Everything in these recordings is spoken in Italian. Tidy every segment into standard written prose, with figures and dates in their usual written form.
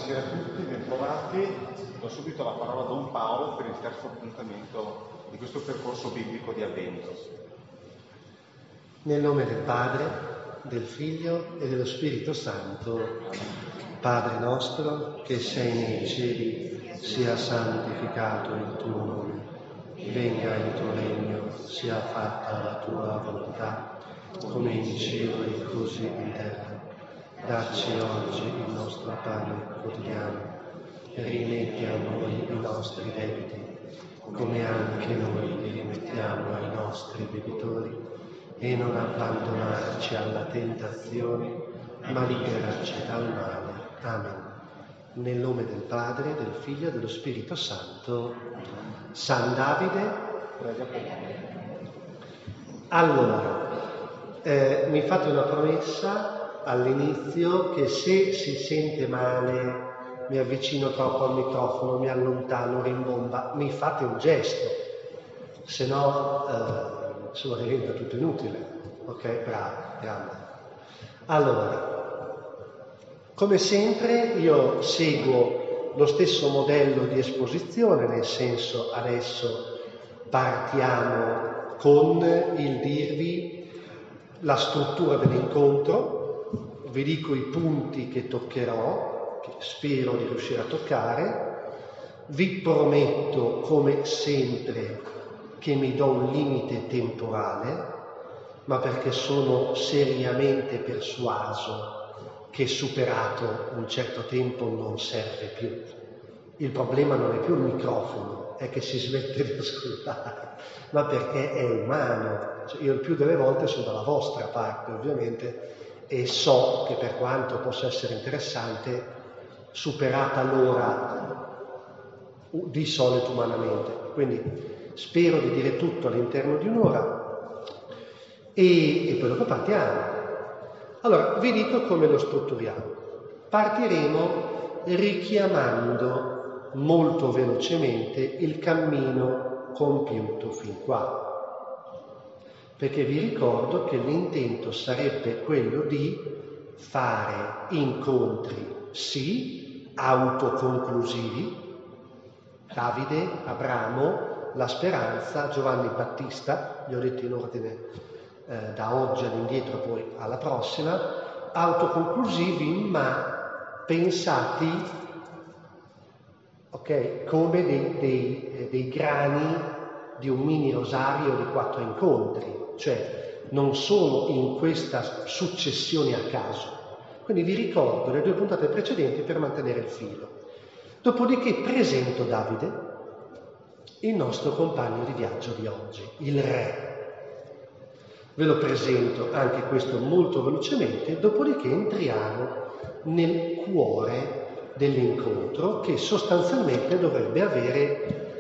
Buonasera a tutti, bentrovati. Do subito la parola a Don Paolo per il terzo appuntamento di questo percorso biblico di Avvento. Nel nome del Padre, del Figlio e dello Spirito Santo. Padre nostro, che sei nei cieli, sia santificato il tuo nome. Venga il tuo regno, sia fatta la tua volontà, come in cielo e così in terra. Dacci oggi il nostro pane quotidiano e rimetti a noi i nostri debiti, come anche noi li rimettiamo ai nostri debitori, e non abbandonarci alla tentazione, ma liberaci dal male. Amen. Nel nome del Padre, del Figlio e dello Spirito Santo. San Davide. Allora, mi fate una promessa all'inizio che se si sente male, mi avvicino troppo al microfono, mi allontano, rimbomba, mi fate un gesto, se no insomma diventa tutto inutile. Ok, bravo, grande. Allora, come sempre io seguo lo stesso modello di esposizione, nel senso adesso partiamo con il dirvi la struttura dell'incontro. Vi dico i punti che toccherò, che spero di riuscire a toccare. Vi prometto, come sempre, che mi do un limite temporale, ma perché sono seriamente persuaso che superato un certo tempo non serve più. Il problema non è più il microfono, è che si smette di ascoltare, ma perché è umano. Cioè, io il più delle volte sono dalla vostra parte, ovviamente, e so che per quanto possa essere interessante, superata l'ora di solito umanamente. Quindi spero di dire tutto all'interno di un'ora e poi dopo partiamo. Allora, vi dico come lo strutturiamo. Partiremo richiamando molto velocemente il cammino compiuto fin qua. Perché vi ricordo che l'intento sarebbe quello di fare incontri, sì, autoconclusivi. Davide, Abramo, la Speranza, Giovanni Battista, li ho detti in ordine da oggi all'indietro, poi alla prossima, autoconclusivi ma pensati, ok, come dei grani di un mini rosario di 4 incontri. Cioè non sono in questa successione a caso. Quindi vi ricordo le 2 puntate precedenti per mantenere il filo. Dopodiché presento Davide, il nostro compagno di viaggio di oggi, il re. Ve lo presento anche questo molto velocemente, dopodiché entriamo nel cuore dell'incontro, che sostanzialmente dovrebbe avere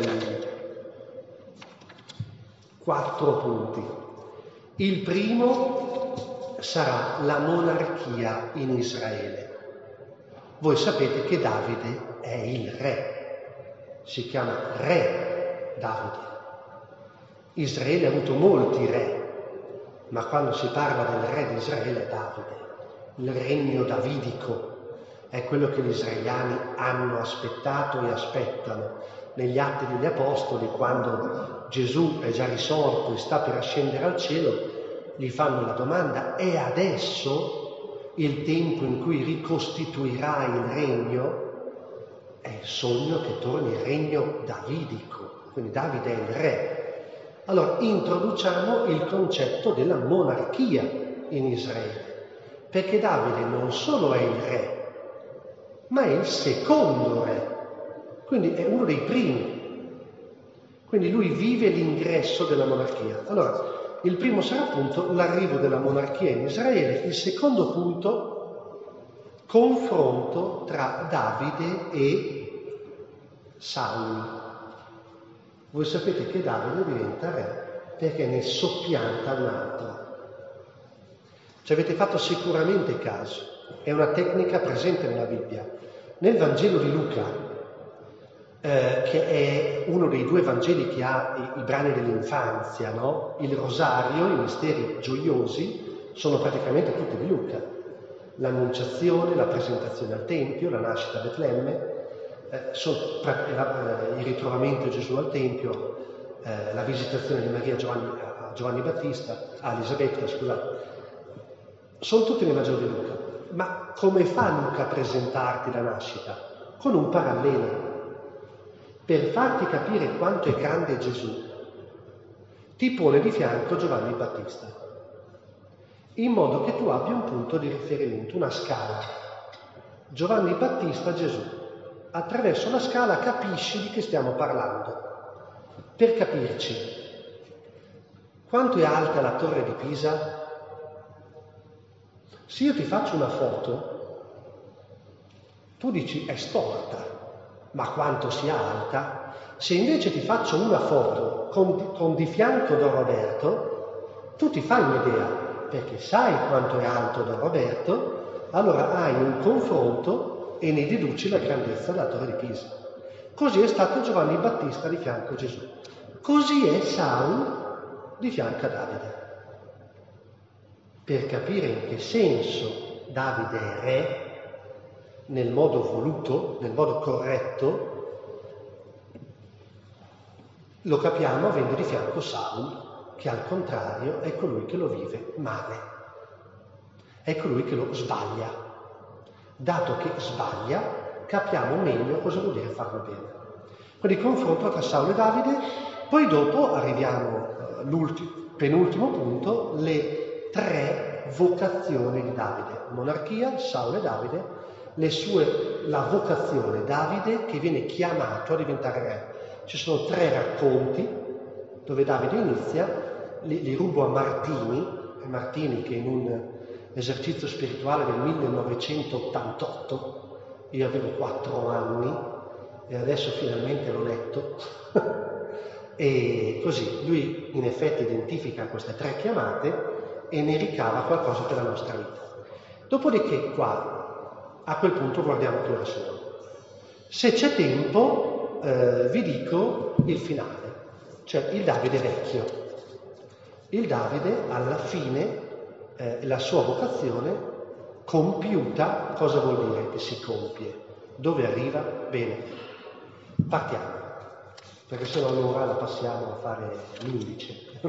4 punti. Il primo sarà la monarchia in Israele. Voi sapete che Davide è il re, si chiama re Davide. Israele ha avuto molti re, ma quando si parla del re di Israele è Davide. Il regno davidico è quello che gli israeliani hanno aspettato e aspettano. Negli Atti degli Apostoli, quando Gesù è già risorto e sta per ascendere al cielo, gli fanno la domanda: è adesso il tempo in cui ricostituirai il regno? È il sogno che torni il regno davidico, quindi Davide è il re. Allora introduciamo il concetto della monarchia in Israele, perché Davide non solo è il re, ma è il secondo re. Quindi è uno dei primi. Quindi lui vive l'ingresso della monarchia. Allora, il primo sarà appunto l'arrivo della monarchia in Israele. Il secondo punto, confronto tra Davide e Saul. Voi sapete che Davide diventa re perché ne soppianta un altro. Ci avete fatto sicuramente caso. È una tecnica presente nella Bibbia. Nel Vangelo di Luca, che è uno dei 2 Vangeli che ha i brani dell'infanzia, no? Il rosario, i misteri gioiosi, sono praticamente tutti di Luca. l'annunciazione, la presentazione al Tempio, la nascita a Betlemme, il ritrovamento di Gesù al Tempio, la visitazione di Maria a Giovanni Battista, a Elisabetta, scusate. Sono tutti nel Vangelo di Luca. Ma come fa Luca a presentarti la nascita? Con un parallelo. Per farti capire quanto è grande Gesù, ti pone di fianco Giovanni Battista, in modo che tu abbia un punto di riferimento, una scala. Giovanni Battista, Gesù. Attraverso la scala capisci di che stiamo parlando. Per capirci, quanto è alta la torre di Pisa? Se io ti faccio una foto, tu dici è storta, ma quanto sia alta? Se invece ti faccio una foto con di fianco Don Roberto, tu ti fai un'idea, perché sai quanto è alto Don Roberto, allora hai un confronto e ne deduci la grandezza della torre di Pisa. Così è stato Giovanni Battista di fianco a Gesù. Così è Saul di fianco a Davide. Per capire in che senso Davide è re, nel modo voluto, nel modo corretto, lo capiamo avendo di fianco Saul, che al contrario è colui che lo vive male, è colui che lo sbaglia. Dato che sbaglia, capiamo meglio cosa vuol dire farlo bene. Quindi confronto tra Saul e Davide, poi dopo arriviamo penultimo punto, le 3 vocazioni di Davide. Monarchia, Saul e Davide, la vocazione Davide che viene chiamato a diventare re. Ci sono 3 racconti dove Davide inizia, li rubo a Martini che in un esercizio spirituale del 1988, io avevo 4 anni e adesso finalmente l'ho letto, e così lui in effetti identifica queste 3 chiamate e ne ricava qualcosa per la nostra vita. Dopodiché qua, a quel punto guardiamo che ora sono. Se c'è tempo vi dico il finale, cioè il Davide vecchio. Il Davide alla fine, la sua vocazione compiuta, cosa vuol dire che si compie? Dove arriva? Bene, partiamo, perché se no l'ora la passiamo a fare l'11.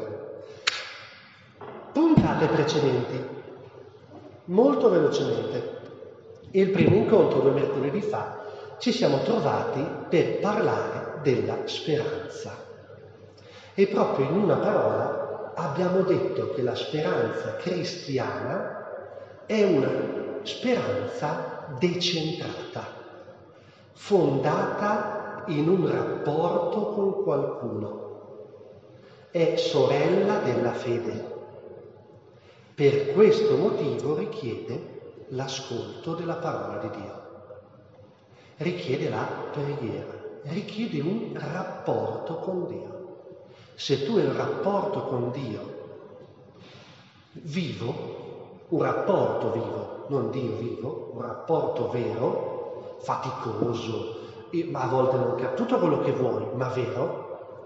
Puntate precedenti, molto velocemente. Il primo incontro 2 mercoledì fa ci siamo trovati per parlare della speranza e proprio in una parola abbiamo detto che la speranza cristiana è una speranza decentrata, fondata in un rapporto con qualcuno, è sorella della fede. Per questo motivo richiede l'ascolto della parola di Dio, richiede la preghiera, richiede un rapporto con Dio. Se tu hai un rapporto con Dio vivo, un rapporto vivo, non Dio vivo, un rapporto vero, faticoso, ma a volte non capisci, tutto quello che vuoi, ma vero,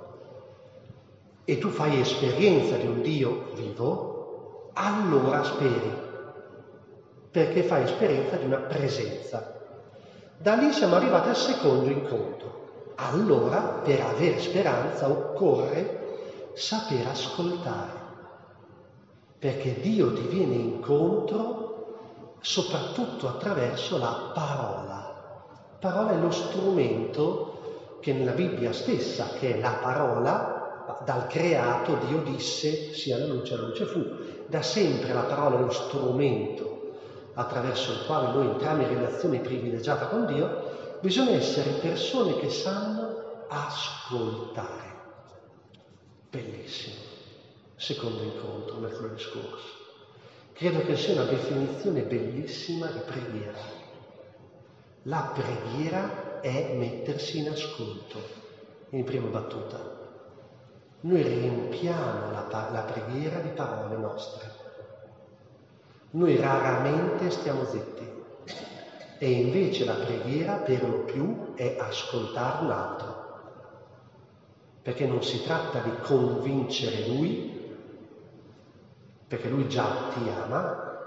e tu fai esperienza di un Dio vivo, allora speri, perché fai esperienza di una presenza. Da lì siamo arrivati al secondo incontro. Allora, per avere speranza, occorre saper ascoltare, perché Dio ti viene incontro soprattutto attraverso la parola. La parola è lo strumento che nella Bibbia stessa, che è la parola, dal creato Dio disse sia la luce fu. Da sempre la parola è lo strumento attraverso il quale noi entriamo in relazione privilegiata con Dio. Bisogna essere persone che sanno ascoltare. Bellissimo. Secondo incontro, mercoledì scorso. Credo che sia una definizione bellissima di preghiera. La preghiera è mettersi in ascolto, in prima battuta. Noi riempiamo la preghiera di parole nostre. Noi raramente stiamo zitti. E invece la preghiera per lo più è ascoltare un altro. Perché non si tratta di convincere lui, perché lui già ti ama,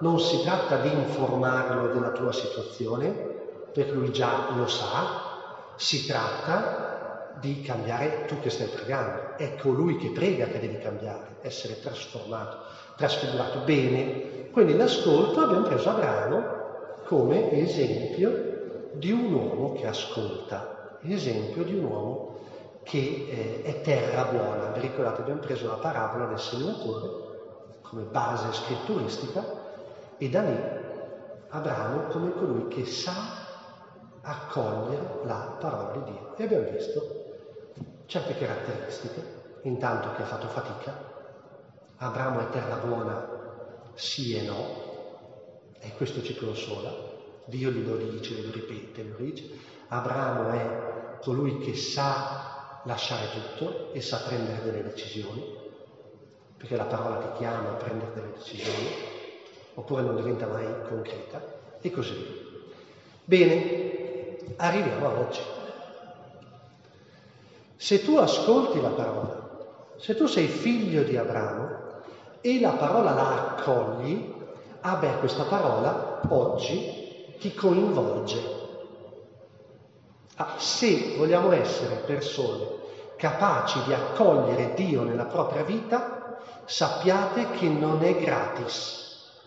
non si tratta di informarlo della tua situazione, perché lui già lo sa, si tratta di cambiare tu che stai pregando. È colui che prega che devi cambiare, essere trasformato, trasfigurato. Bene, quindi l'ascolto abbiamo preso Abramo come esempio di un uomo che ascolta, esempio di un uomo che è terra buona. Vi ricordate, abbiamo preso la parabola del seminatore come base scritturistica, e da lì Abramo come colui che sa accogliere la parola di Dio. E abbiamo visto certe caratteristiche, intanto che ha fatto fatica. Abramo è terra buona, sì e no, e questo ci consola. Dio glielo dice, glielo ripete, glielo dice. Abramo è colui che sa lasciare tutto e sa prendere delle decisioni, perché la parola ti chiama a prendere delle decisioni, oppure non diventa mai concreta, e così via. Bene, arriviamo a oggi. Se tu ascolti la parola, se tu sei figlio di Abramo e la parola la accogli, questa parola oggi ti coinvolge. Se vogliamo essere persone capaci di accogliere Dio nella propria vita, sappiate che non è gratis.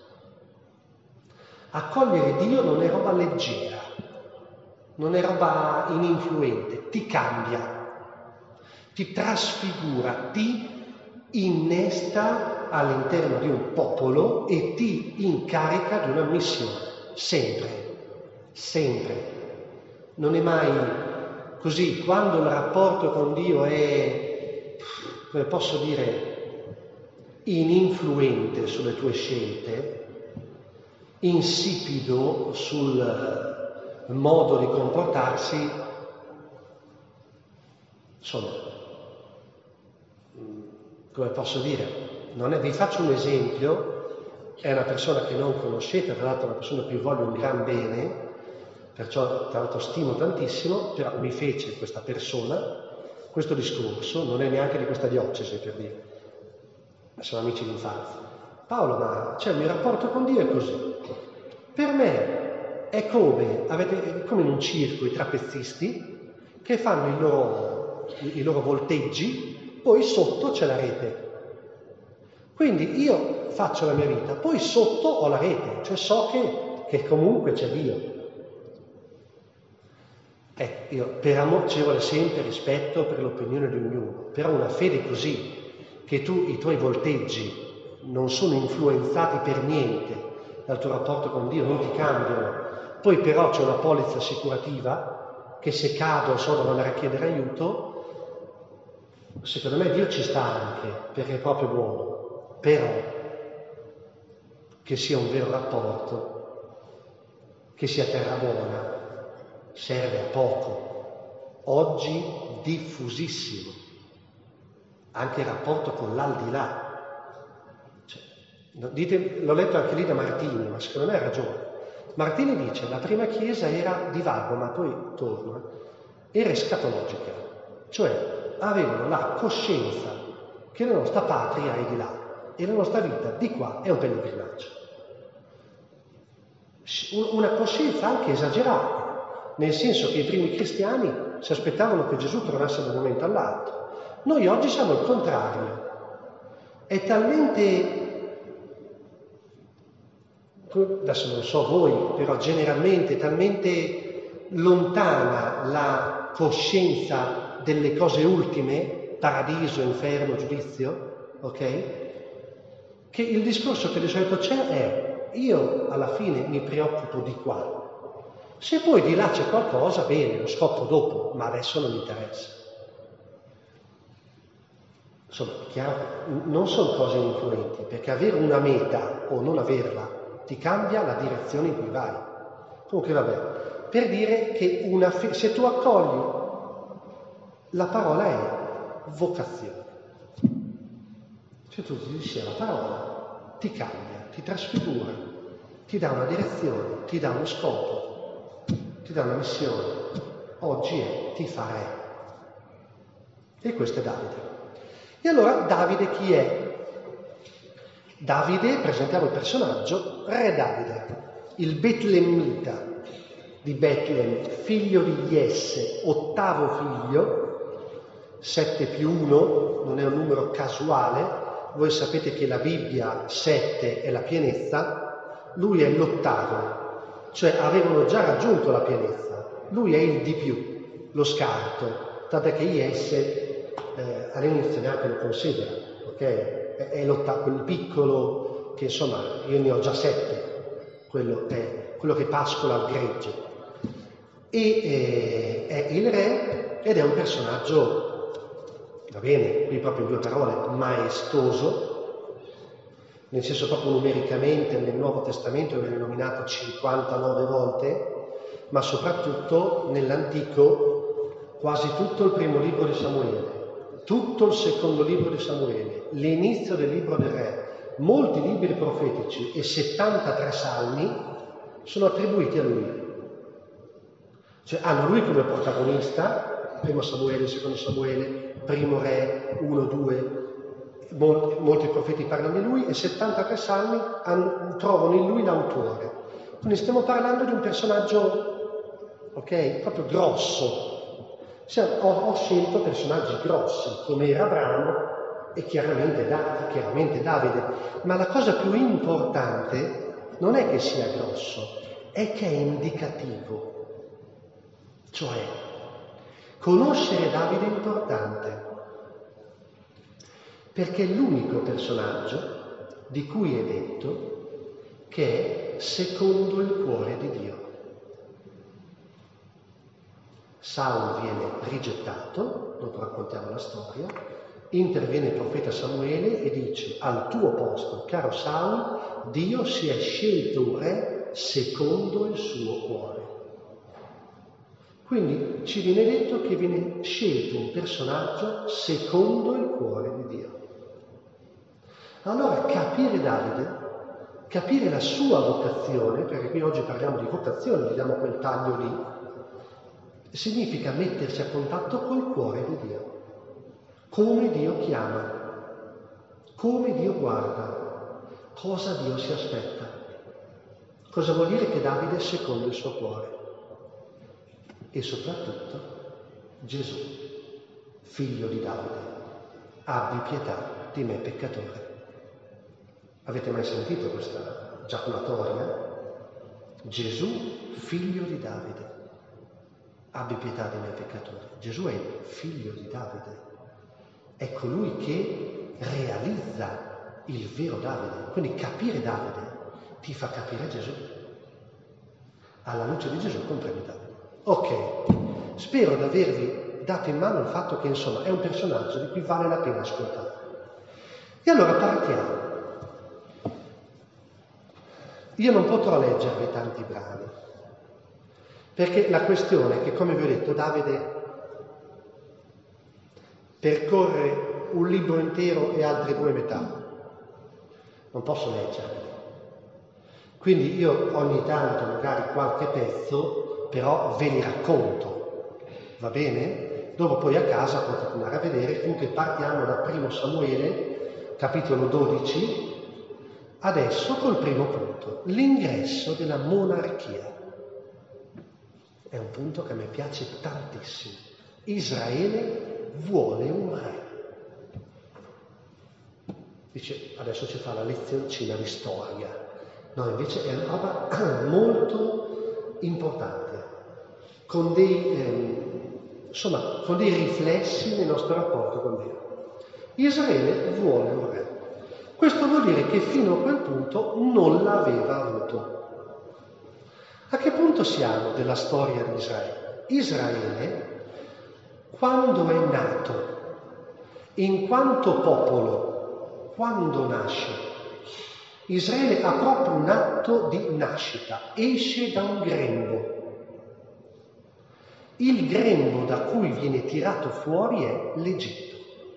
Accogliere Dio non è roba leggera, non è roba ininfluente, ti cambia, ti trasfigura, ti innesta all'interno di un popolo e ti incarica di una missione, sempre. Non è mai così. Quando il rapporto con Dio è, come posso dire, ininfluente sulle tue scelte, insipido sul modo di comportarsi, insomma, come posso dire, vi faccio un esempio. È una persona che non conoscete, tra l'altro è una persona a cui voglio un gran bene, perciò tra l'altro stimo tantissimo, però mi fece questa persona questo discorso, non è neanche di questa diocesi, per dire, sono amici d'infanzia. Paolo, ma il mio rapporto con Dio è così. Per me è come in un circo i trapezzisti che fanno i loro volteggi, poi sotto c'è la rete. Quindi io faccio la mia vita, poi sotto ho la rete, cioè so che comunque c'è Dio. Per amore ci vuole sempre rispetto per l'opinione di ognuno, però una fede così, che i tuoi volteggi non sono influenzati per niente dal tuo rapporto con Dio, non ti cambiano, poi però c'è una polizza assicurativa che se cado so dove andare a chiedere aiuto, secondo me Dio ci sta anche, perché è proprio buono, però che sia un vero rapporto, che sia terra buona, serve a poco. Oggi diffusissimo anche il rapporto con l'aldilà. L'ho letto anche lì da Martini, ma secondo me ha ragione. Martini dice: la prima chiesa era di vago, ma poi torna, era escatologica, cioè avevano la coscienza che la nostra patria è di là e la nostra vita di qua è un pellegrinaggio. Una coscienza anche esagerata, nel senso che i primi cristiani si aspettavano che Gesù tornasse da un momento all'altro. Noi oggi siamo il contrario. È talmente, adesso non so voi, però generalmente è talmente lontana la coscienza delle cose ultime, paradiso, inferno, giudizio, ok? Che il discorso che di solito c'è è: io alla fine mi preoccupo di qua. Se poi di là c'è qualcosa, bene, lo scopro dopo, ma adesso non mi interessa. Insomma, è chiaro che non sono cose influenti, perché avere una meta o non averla ti cambia la direzione in cui vai. Comunque vabbè, per dire che se tu accogli, la parola è vocazione. Se tu ti dici la parola, ti cambia, ti trasfigura, ti dà una direzione, ti dà uno scopo, ti dà una missione. Oggi ti fa re. E questo è Davide. E allora Davide chi è? Davide, presentiamo il personaggio, re Davide, il Betlemita di Betlem, figlio di Jesse, 8° figlio, 7 più 1, non è un numero casuale. Voi sapete che la Bibbia 7 è la pienezza, lui è l'8°, cioè avevano già raggiunto la pienezza, lui è il di più, lo scarto, tant'è che Jesse all'inizio neanche lo considera, ok? È l'8°, quel piccolo che insomma io ne ho già 7, quello è quello che pascola al gregge. E è il re ed è un personaggio, va bene, qui proprio in 2 parole, maestoso, nel senso proprio numericamente nel Nuovo Testamento viene nominato 59 volte, ma soprattutto nell'Antico quasi tutto il primo libro di Samuele, tutto il secondo libro di Samuele, l'inizio del libro del re, molti libri profetici e 73 salmi sono attribuiti a lui. Cioè hanno lui come protagonista, primo Samuele, secondo Samuele, primo re, 1, 2, molti profeti parlano di lui e 73 salmi trovano in lui l'autore. Quindi stiamo parlando di un personaggio, ok, proprio grosso. Ho scelto personaggi grossi, come era Abramo e chiaramente Davide. Ma la cosa più importante non è che sia grosso, è che è indicativo. Cioè, conoscere Davide è importante, perché è l'unico personaggio di cui è detto che è secondo il cuore di Dio. Saul viene rigettato, dopo raccontiamo la storia, interviene il profeta Samuele e dice: al tuo posto, caro Saul, Dio si è scelto un re secondo il suo cuore. Quindi ci viene detto che viene scelto un personaggio secondo il cuore di Dio. Allora capire Davide, capire la sua vocazione, perché qui oggi parliamo di vocazione, vediamo quel taglio lì, significa mettersi a contatto col cuore di Dio. Come Dio chiama, come Dio guarda, cosa Dio si aspetta. Cosa vuol dire che Davide è secondo il suo cuore? E soprattutto Gesù, figlio di Davide, abbi pietà di me peccatore. Avete mai sentito questa giaculatoria? Gesù, figlio di Davide, abbi pietà di me peccatore. Gesù è il figlio di Davide, è colui che realizza il vero Davide. Quindi capire Davide ti fa capire Gesù. Alla luce di Gesù comprendi Davide. Ok, spero di avervi dato in mano il fatto che insomma è un personaggio di cui vale la pena ascoltare. E allora partiamo. Io non potrò leggervi tanti brani, perché la questione è che, come vi ho detto, Davide percorre un libro intero e altre 2 metà. Non posso leggerli. Quindi io ogni tanto, magari qualche pezzo, però ve li racconto, va bene? Dopo poi a casa potete andare a vedere. Comunque partiamo da 1 Samuele, capitolo 12, adesso col primo punto, l'ingresso della monarchia. È un punto che a me piace tantissimo. Israele vuole un re. Dice, adesso ci fa la lezioncina di storia. No, invece è una roba molto importante, con dei riflessi nel nostro rapporto con Dio. Israele vuole un re. Questo vuol dire che fino a quel punto non l'aveva avuto. A che punto siamo della storia di Israele? Israele, quando è nato, in quanto popolo, quando nasce, Israele ha proprio un atto di nascita, esce da un grembo. Il grembo da cui viene tirato fuori è l'Egitto.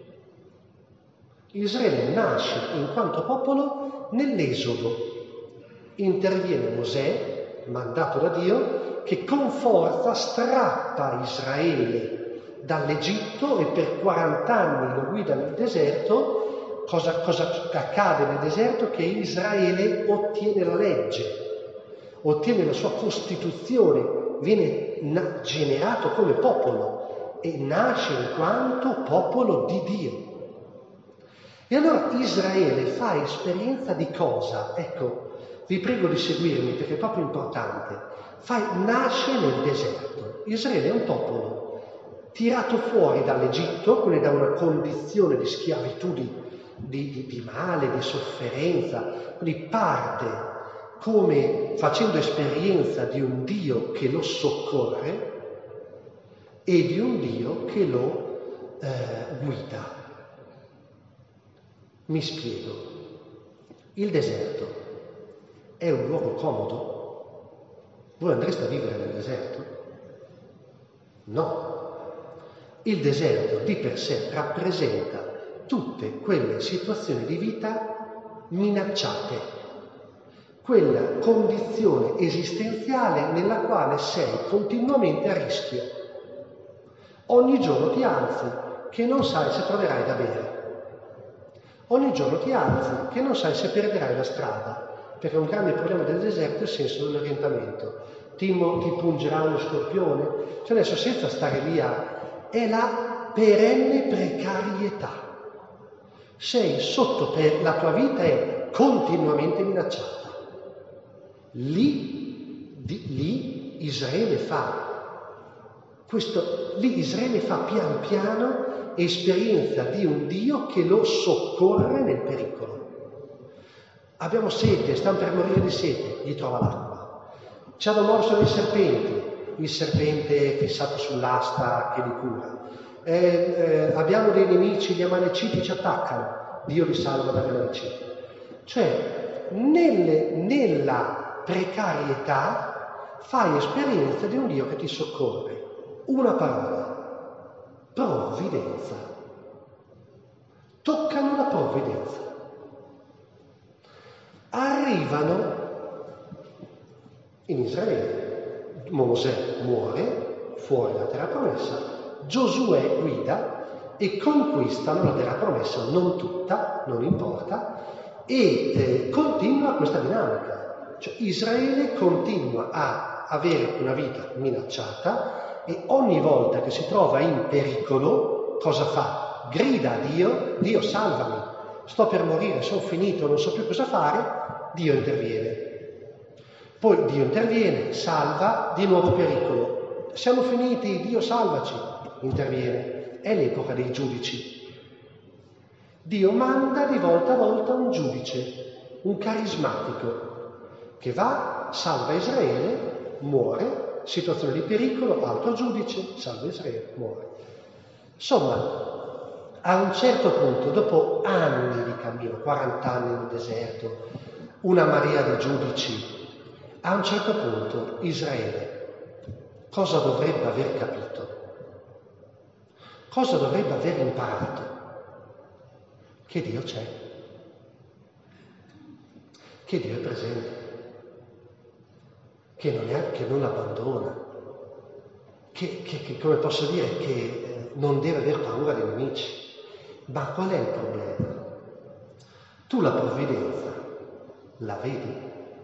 Israele nasce in quanto popolo nell'Esodo. Interviene Mosè, mandato da Dio, che con forza strappa Israele dall'Egitto e per 40 anni lo guida nel deserto cosa accade nel deserto? Che Israele ottiene la legge, ottiene la sua costituzione, viene generato come popolo e nasce in quanto popolo di Dio. E allora Israele fa esperienza di cosa? Ecco, vi prego di seguirmi perché è proprio importante. Nasce nel deserto. Israele è un popolo tirato fuori dall'Egitto, quindi da una condizione di schiavitù, di male, di sofferenza, quindi parte come facendo esperienza di un Dio che lo soccorre e di un Dio che lo guida. Mi spiego. Il deserto è un luogo comodo? Voi andreste a vivere nel deserto? No. Il deserto di per sé rappresenta tutte quelle situazioni di vita minacciate, quella condizione esistenziale nella quale sei continuamente a rischio. Ogni giorno ti alzi che non sai se troverai da bere. Ogni giorno ti alzi che non sai se perderai la strada, perché un grande problema del deserto è il senso dell'orientamento. Ti pungerà uno scorpione? Cioè adesso, senza stare lì è la perenne precarietà. Sei sotto, la tua vita è continuamente minacciata. Lì Israele fa pian piano esperienza di un Dio che lo soccorre nel pericolo. Abbiamo sete, stiamo per morire di sete, gli trova l'acqua. Ci hanno morso dei serpenti, il serpente fissato sull'asta che li cura. Abbiamo dei nemici, gli Amaleciti ci attaccano, Dio li salva dagli Amaleciti. Cioè, nella precarietà fai esperienza di un Dio che ti soccorre. Una parola: provvidenza. Toccano la provvidenza. Arrivano in Israele, Mosè muore fuori dalla terra promessa, Giosuè guida e conquistano la terra promessa, non tutta, non importa, e continua questa dinamica. Cioè Israele continua a avere una vita minacciata e ogni volta che si trova in pericolo, cosa fa? Grida a Dio: Dio salvami, sto per morire, sono finito, non so più cosa fare. Dio interviene. Poi Dio interviene, salva, di nuovo pericolo. Siamo finiti, Dio salvaci, interviene. È l'epoca dei giudici. Dio manda di volta a volta un giudice, un carismatico, che va, salva Israele, muore, situazione di pericolo, altro giudice, salva Israele, muore. Insomma, a un certo punto, dopo anni di cammino, 40 anni nel deserto, una marea di giudici, a un certo punto Israele cosa dovrebbe aver capito? Cosa dovrebbe aver imparato? Che Dio c'è, che Dio è presente, che non abbandona, che come posso dire, che non deve aver paura dei nemici. Ma qual è il problema? Tu la provvidenza la vedi?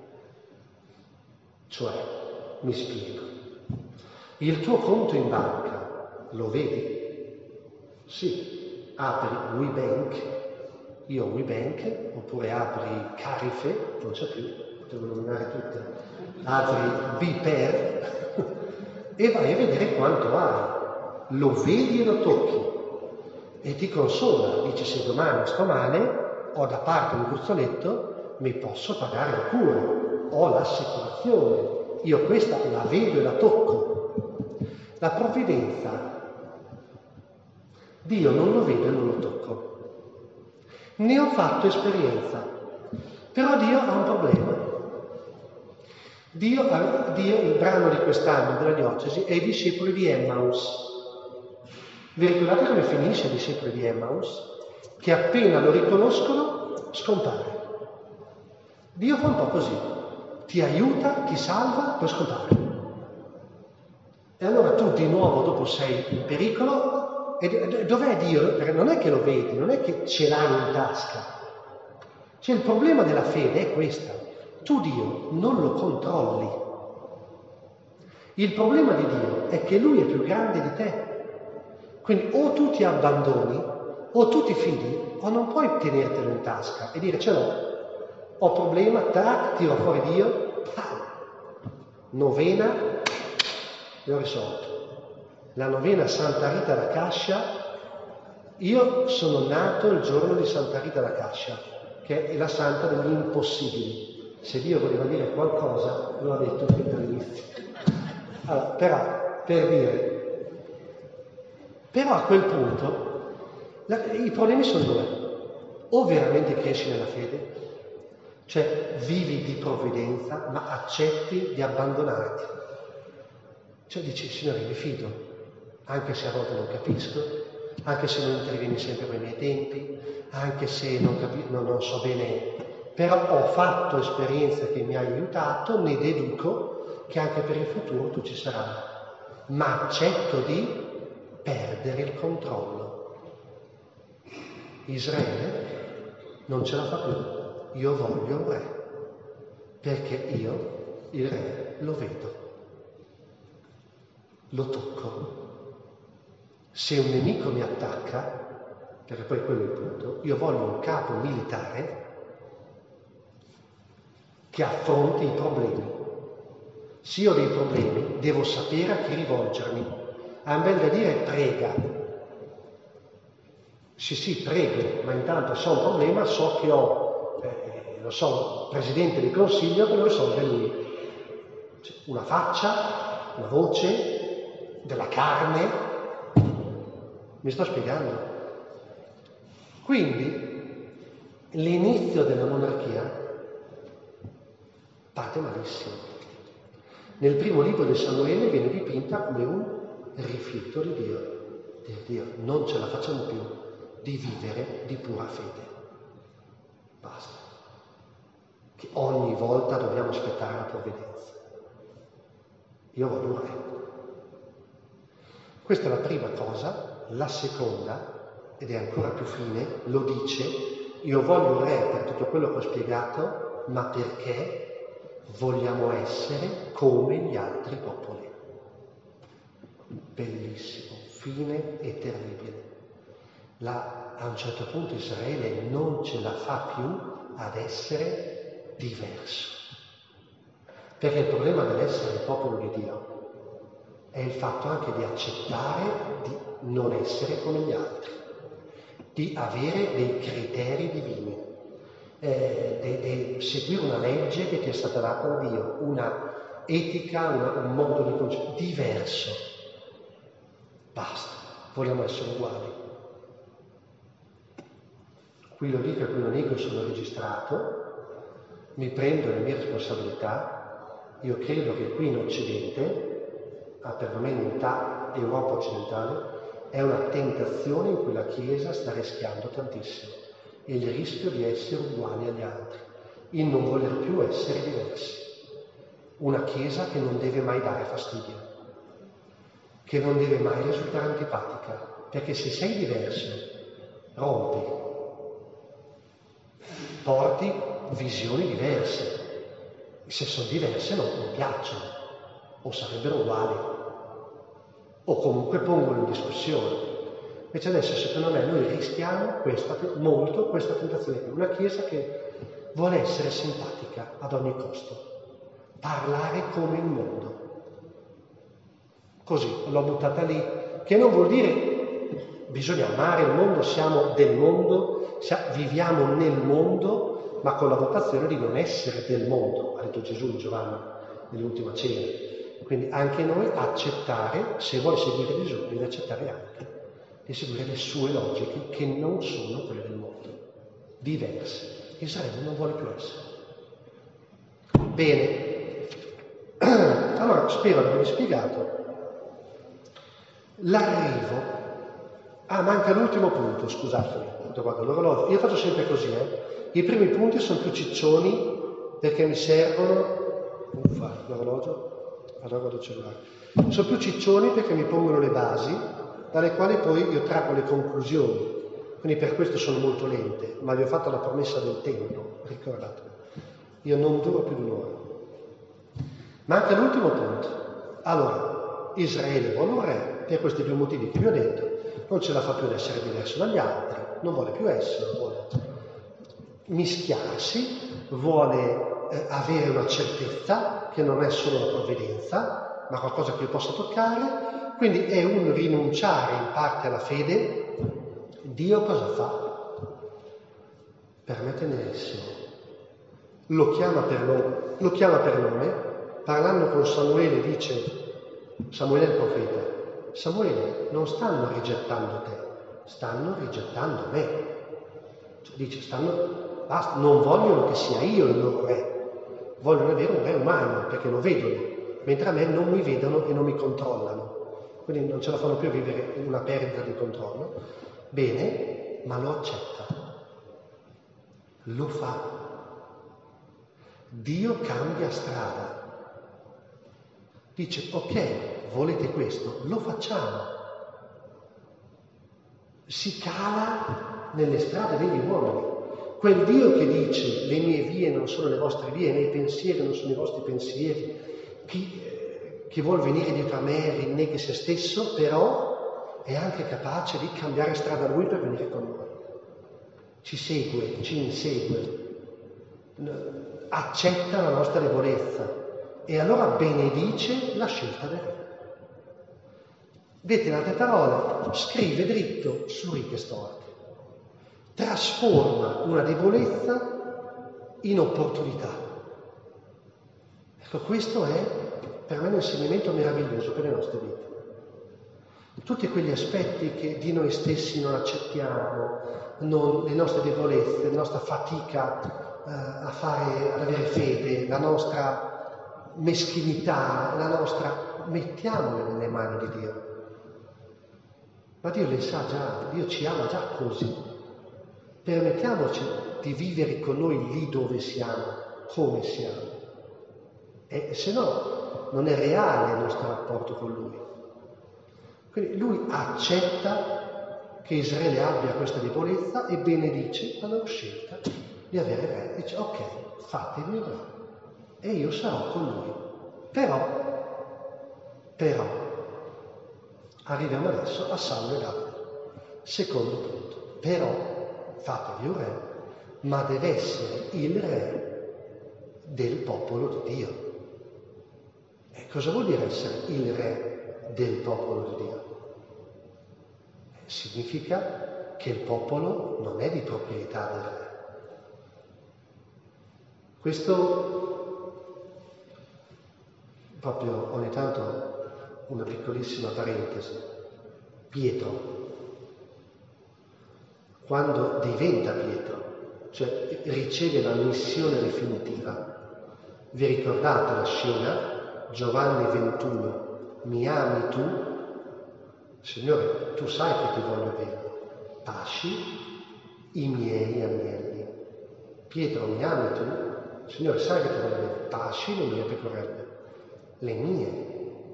Cioè, mi spiego, il tuo conto in banca lo vedi? Sì, apri WeBank, io ho WeBank, oppure apri Carife, non c'è più, potevo nominare tutte, apri Biper e vai a vedere quanto hai, lo vedi e lo tocchi e ti consola, dici: se domani sto male, ho da parte un gruzzoletto, mi posso pagare la cura. Ho l'assicurazione, io questa la vedo e la tocco. La provvidenza, Dio non lo vedo e non lo tocco. Ne ho fatto esperienza, però Dio ha un problema. Dio, il brano di quest'anno della diocesi è i discepoli di Emmaus. Vi ricordate come finisce i discepoli di Emmaus? Che appena lo riconoscono, scompare. Dio fa un po' così. Ti aiuta, ti salva, poi scompare. E allora tu di nuovo, dopo sei in pericolo, E dov'è Dio? Perché non è che lo vedi, non è che ce l'hai in tasca. Cioè il problema della fede è questo: tu Dio non lo controlli. Il problema di Dio è che Lui è più grande di te. Quindi o tu ti abbandoni, o tu ti fidi, o non puoi tenertelo in tasca e dire ce l'ho, ho problema, tac, tiro fuori Dio, novena, e ho risolto. La novena Santa Rita da Cascia, io sono nato il giorno di Santa Rita da Cascia, che è la santa degli impossibili. Se Dio voleva dire qualcosa, lo ha detto fin dall'inizio. Allora, però a quel punto i problemi sono due: o veramente cresci nella fede, cioè vivi di provvidenza, ma accetti di abbandonarti. Cioè dici, Signore, mi fido, anche se a volte non capisco, anche se non intervieni sempre con i miei tempi, anche se non so bene, però ho fatto esperienze che mi hai aiutato, ne deduco che anche per il futuro tu ci sarai, ma accetto di perdere il controllo. Israele non ce la fa più. Io voglio un re, perché io il re lo vedo, lo tocco. Se un nemico mi attacca, perché poi quello è il punto, io voglio un capo militare che affronti i problemi. Se io ho dei problemi, devo sapere a chi rivolgermi. A me da dire prega. Sì, prego, ma intanto se ho un problema so che ho, lo so, il Presidente del Consiglio che lo risolve lui. Cioè, una faccia, una voce, della carne. Mi sto spiegando? Quindi l'inizio della monarchia parte malissimo. Nel primo libro di Samuele viene dipinta come un rifiuto di Dio. Dio, non ce la facciamo più di vivere di pura fede. Basta. Che ogni volta dobbiamo aspettare la provvidenza. Io voglio un re. Questa è la prima cosa. La seconda, ed è ancora più fine, lo dice: io voglio un re per tutto quello che ho spiegato, ma perché vogliamo essere come gli altri popoli. Bellissimo, fine e terribile. A un certo punto Israele non ce la fa più ad essere diverso. Perché il problema dell'essere il popolo di Dio è il fatto anche di accettare di non essere come gli altri, di avere dei criteri divini, di seguire una legge che ti è stata data da Dio, una etica, un modo di concetto diverso. Basta, vogliamo essere uguali. Qui lo dico e qui lo nego, sono registrato, mi prendo le mie responsabilità. Io credo che qui in Occidente, perlomeno in Europa occidentale, è una tentazione in cui la Chiesa sta rischiando tantissimo, e il rischio di essere uguali agli altri, il non voler più essere diversi. Una Chiesa che non deve mai dare fastidio, che non deve mai risultare antipatica, perché se sei diverso rompi, porti visioni diverse, se sono diverse non piacciono, o sarebbero uguali, o comunque pongono in discussione. Invece adesso, secondo me, noi rischiamo molto questa tentazione, una Chiesa che vuole essere simpatica ad ogni costo, parlare come il mondo. Così, l'ho buttata lì, che non vuol dire bisogna amare il mondo, siamo del mondo, viviamo nel mondo, ma con la vocazione di non essere del mondo, ha detto Gesù in Giovanni nell'ultima cena. Quindi anche noi accettare, se vuoi seguire Gesù, devi accettare anche di seguire le sue logiche che non sono quelle del mondo, diverse. Israele non vuole più essere. Bene, allora spero di avervi spiegato l'arrivo. Manca l'ultimo punto, scusatemi, guarda l'orologio. Io faccio sempre così, I primi punti sono più ciccioni perché mi servono. L'orologio? Allora vado a cellulare. Sono più ciccioni perché mi pongono le basi, dalle quali poi io traggo le conclusioni. Quindi per questo sono molto lente, ma vi ho fatto la promessa del tempo, ricordatevi. Io non duro più di un'ora. Manca l'ultimo punto. Allora, Israele vuole un re per questi due motivi che vi ho detto, non ce la fa più ad essere diverso dagli altri, non vuole più essere, vuole mischiarsi, vuole avere una certezza che non è solo la provvidenza, ma qualcosa che possa toccare, quindi è un rinunciare in parte alla fede. Dio cosa fa? Permette tenerissimo. Lo chiama per nome, parlando con Samuele dice, Samuele è il profeta, Samuele, non stanno rigettando te, stanno rigettando me. Cioè, dice, basta, non vogliono che sia io il loro re, vogliono avere un re umano, perché lo vedono, mentre a me non mi vedono e non mi controllano. Quindi non ce la fanno più a vivere in una perdita di controllo. Bene, ma lo accetta. Lo fa. Dio cambia strada. Dice, ok, volete questo? Lo facciamo. Si cala nelle strade degli uomini. Quel Dio che dice, le mie vie non sono le vostre vie, i miei pensieri non sono i vostri pensieri, chi vuol venire dietro a me rinneghi se stesso, però è anche capace di cambiare strada a lui per venire con noi. Ci segue, ci insegue, accetta la nostra debolezza e allora benedice la scelta del re. Vedete, in altre parole, scrive dritto su righe storte, trasforma una debolezza in opportunità. Ecco, questo è per me un insegnamento meraviglioso per le nostre vite. Tutti quegli aspetti che di noi stessi non accettiamo, le nostre debolezze, la nostra fatica ad avere fede, la nostra meschinità, mettiamole nelle mani di Dio. Ma Dio le sa già, Dio ci ama già così. Permettiamoci di vivere con noi lì dove siamo, come siamo. E se no, non è reale il nostro rapporto con Lui. Quindi Lui accetta che Israele abbia questa debolezza e benedice la loro scelta di avere re. Dice, ok, fatemi re e io sarò con lui. Però, arriviamo adesso a Samuele e Davide. Secondo punto, però fatevi un re, ma deve essere il re del popolo di Dio. E cosa vuol dire essere il re del popolo di Dio? Significa che il popolo non è di proprietà del re. Questo, proprio ogni tanto, una piccolissima parentesi. Pietro, quando diventa Pietro, cioè riceve la missione definitiva, vi ricordate la scena? Giovanni 21, mi ami tu? Signore, tu sai che ti voglio bene, pasci i miei agnelli. Pietro, mi ami tu? Signore, sai che ti voglio bene, pasci le mie pecorelle, le mie.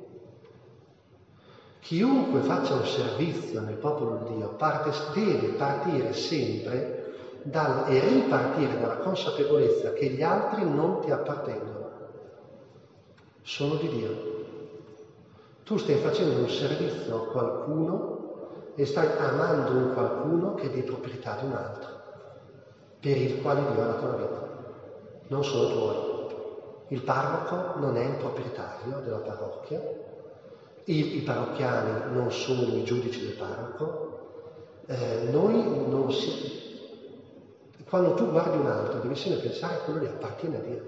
Chiunque faccia un servizio nel popolo di Dio deve partire sempre e ripartire dalla consapevolezza che gli altri non ti appartengono, sono di Dio. Tu stai facendo un servizio a qualcuno e stai amando un qualcuno che è di proprietà di un altro, per il quale Dio ha dato la vita. Non sono tuoi. Il parroco non è il proprietario della parrocchia, i parrocchiani non sono i giudici del parroco, noi non siamo. Quando tu guardi un altro devi sempre pensare che quello lì appartiene a Dio.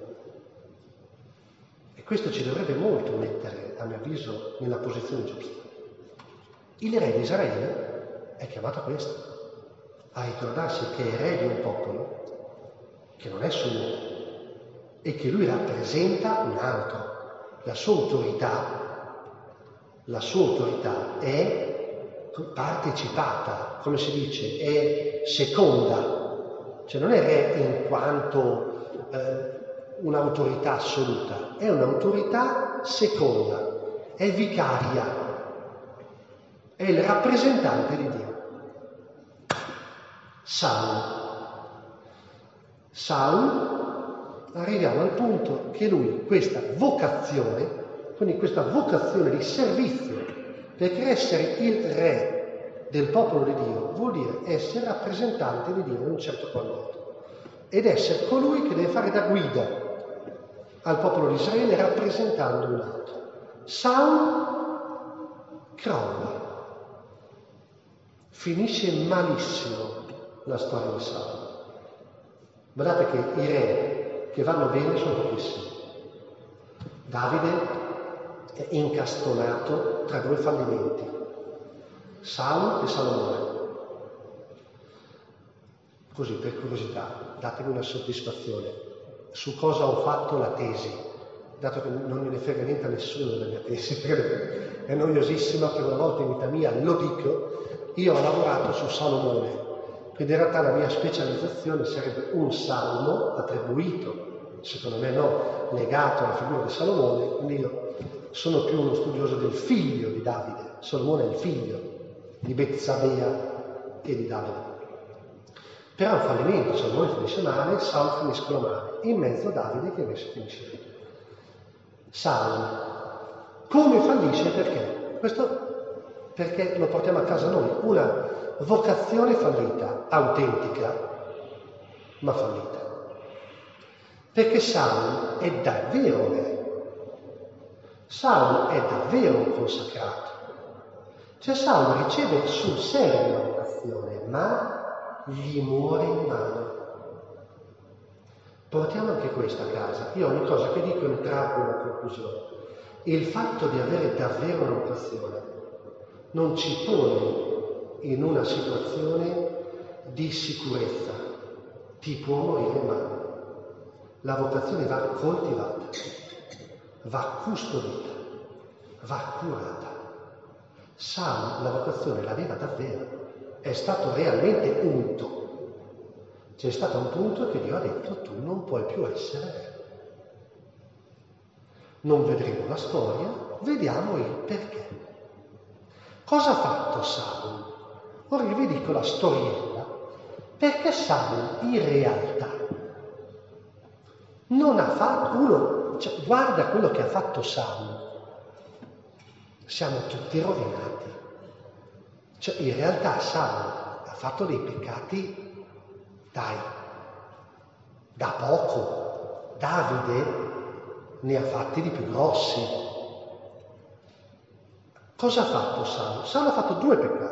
E questo ci dovrebbe molto mettere, a mio avviso, nella posizione giusta. Il re di Israele è chiamato a questo, a ricordarsi che è re di un popolo che non è suo e che lui rappresenta un altro. La sua autorità è partecipata, come si dice, è seconda, cioè non è re in quanto un'autorità assoluta, è un'autorità seconda, è vicaria. è il rappresentante di Dio. Saul, arriviamo al punto che lui, questa vocazione, quindi questa vocazione di servizio, perché essere il re del popolo di Dio vuol dire essere rappresentante di Dio in un certo qual modo, ed essere colui che deve fare da guida al popolo di Israele rappresentando un altro. Saul crolla, finisce malissimo la storia di Saul. Guardate che i re che vanno bene sono pochissimi. Davide è incastonato tra due fallimenti, Saul e Salomone. Così, per curiosità, datemi una soddisfazione. Su cosa ho fatto la tesi? Dato che non me ne frega niente a nessuno della mia tesi, perché è noiosissima, per una volta in vita mia lo dico, io ho lavorato su Salomone. Quindi in realtà la mia specializzazione sarebbe un salmo attribuito, secondo me no, legato alla figura di Salomone, quindi io sono più uno studioso del figlio di Davide. Salomone è il figlio di Betsabea e di Davide. Però è un fallimento, Salomone finisce male, Saul finiscono male, in mezzo a Davide che invece finisce bene. Saul, come fallisce? Perché? Questo perché lo portiamo a casa noi, una vocazione fallita, autentica, ma fallita. Perché Saul è davvero re. Saul è davvero un consacrato. Cioè Saul riceve sul serio la vocazione, ma gli muore in mano. Portiamo anche questa a casa. Io ogni cosa che dico ne traggo una conclusione. Il fatto di avere davvero una vocazione non ci pone in una situazione di sicurezza, ti può morire in mano. La vocazione va coltivata, va custodita, va curata. Saul la vocazione l'aveva davvero, è stato realmente unto. C'è stato un punto che Dio ha detto: tu non puoi più essere re. Non vedremo la storia, vediamo il perché. Cosa ha fatto Saul? Ora io vi dico la storiella, perché Saul in realtà non ha fatto, guarda quello che ha fatto Saul, siamo tutti rovinati. Cioè in realtà Saul ha fatto dei peccati, dai, da poco. Davide ne ha fatti di più grossi. Cosa ha fatto Saul? Saul ha fatto due peccati.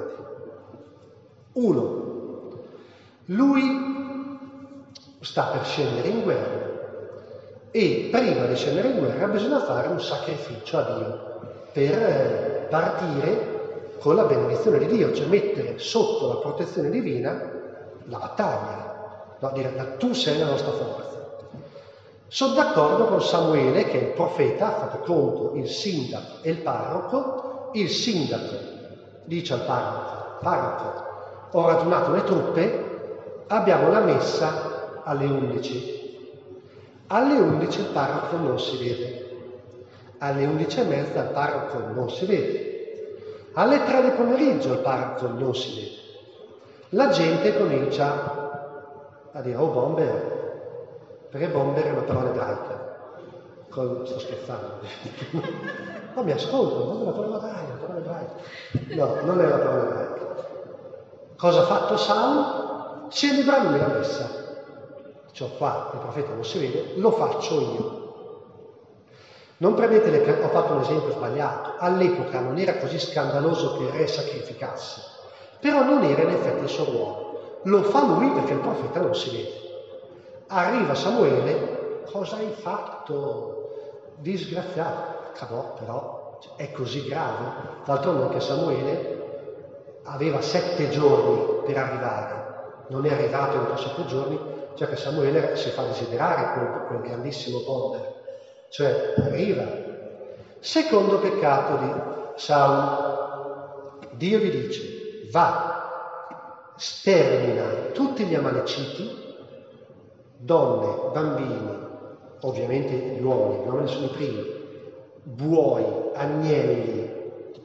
Uno, lui sta per scendere in guerra e prima di scendere in guerra bisogna fare un sacrificio a Dio per partire con la benedizione di Dio, cioè mettere sotto la protezione divina la battaglia, no, dire tu sei la nostra forza. Sono d'accordo con Samuele che il profeta ha fatto conto il sindaco e il parroco. Il sindaco dice al parroco, ho radunato le truppe, abbiamo la messa alle 11. Alle 11 il parroco non si vede, alle 11:30 il parroco non si vede, alle 3 del pomeriggio il parroco non si vede. La gente comincia a dire, oh bomber, perché bomber è una parola ebraica. Sto scherzando. No, mi ascolto, non è una parola ebraica. No, non è una parola ebraica. Cosa ha fatto Saul? Celebra lui la messa. Cioè qua il profeta non si vede, lo faccio io. Non prendete che ho fatto un esempio sbagliato. All'epoca non era così scandaloso che il re sacrificasse, però non era in effetti il suo ruolo. Lo fa lui perché il profeta non si vede. Arriva Samuele, cosa hai fatto? Disgraziato. Però è così grave. D'altronde anche Samuele aveva 7 giorni per arrivare, non è arrivato entro 7 giorni, cioè che Samuele si fa desiderare quel grandissimo bomber, cioè arriva. Secondo peccato di Saul, Dio gli dice, va, stermina tutti gli Amaleciti, donne, bambini, ovviamente gli uomini sono i primi, buoi, agnelli,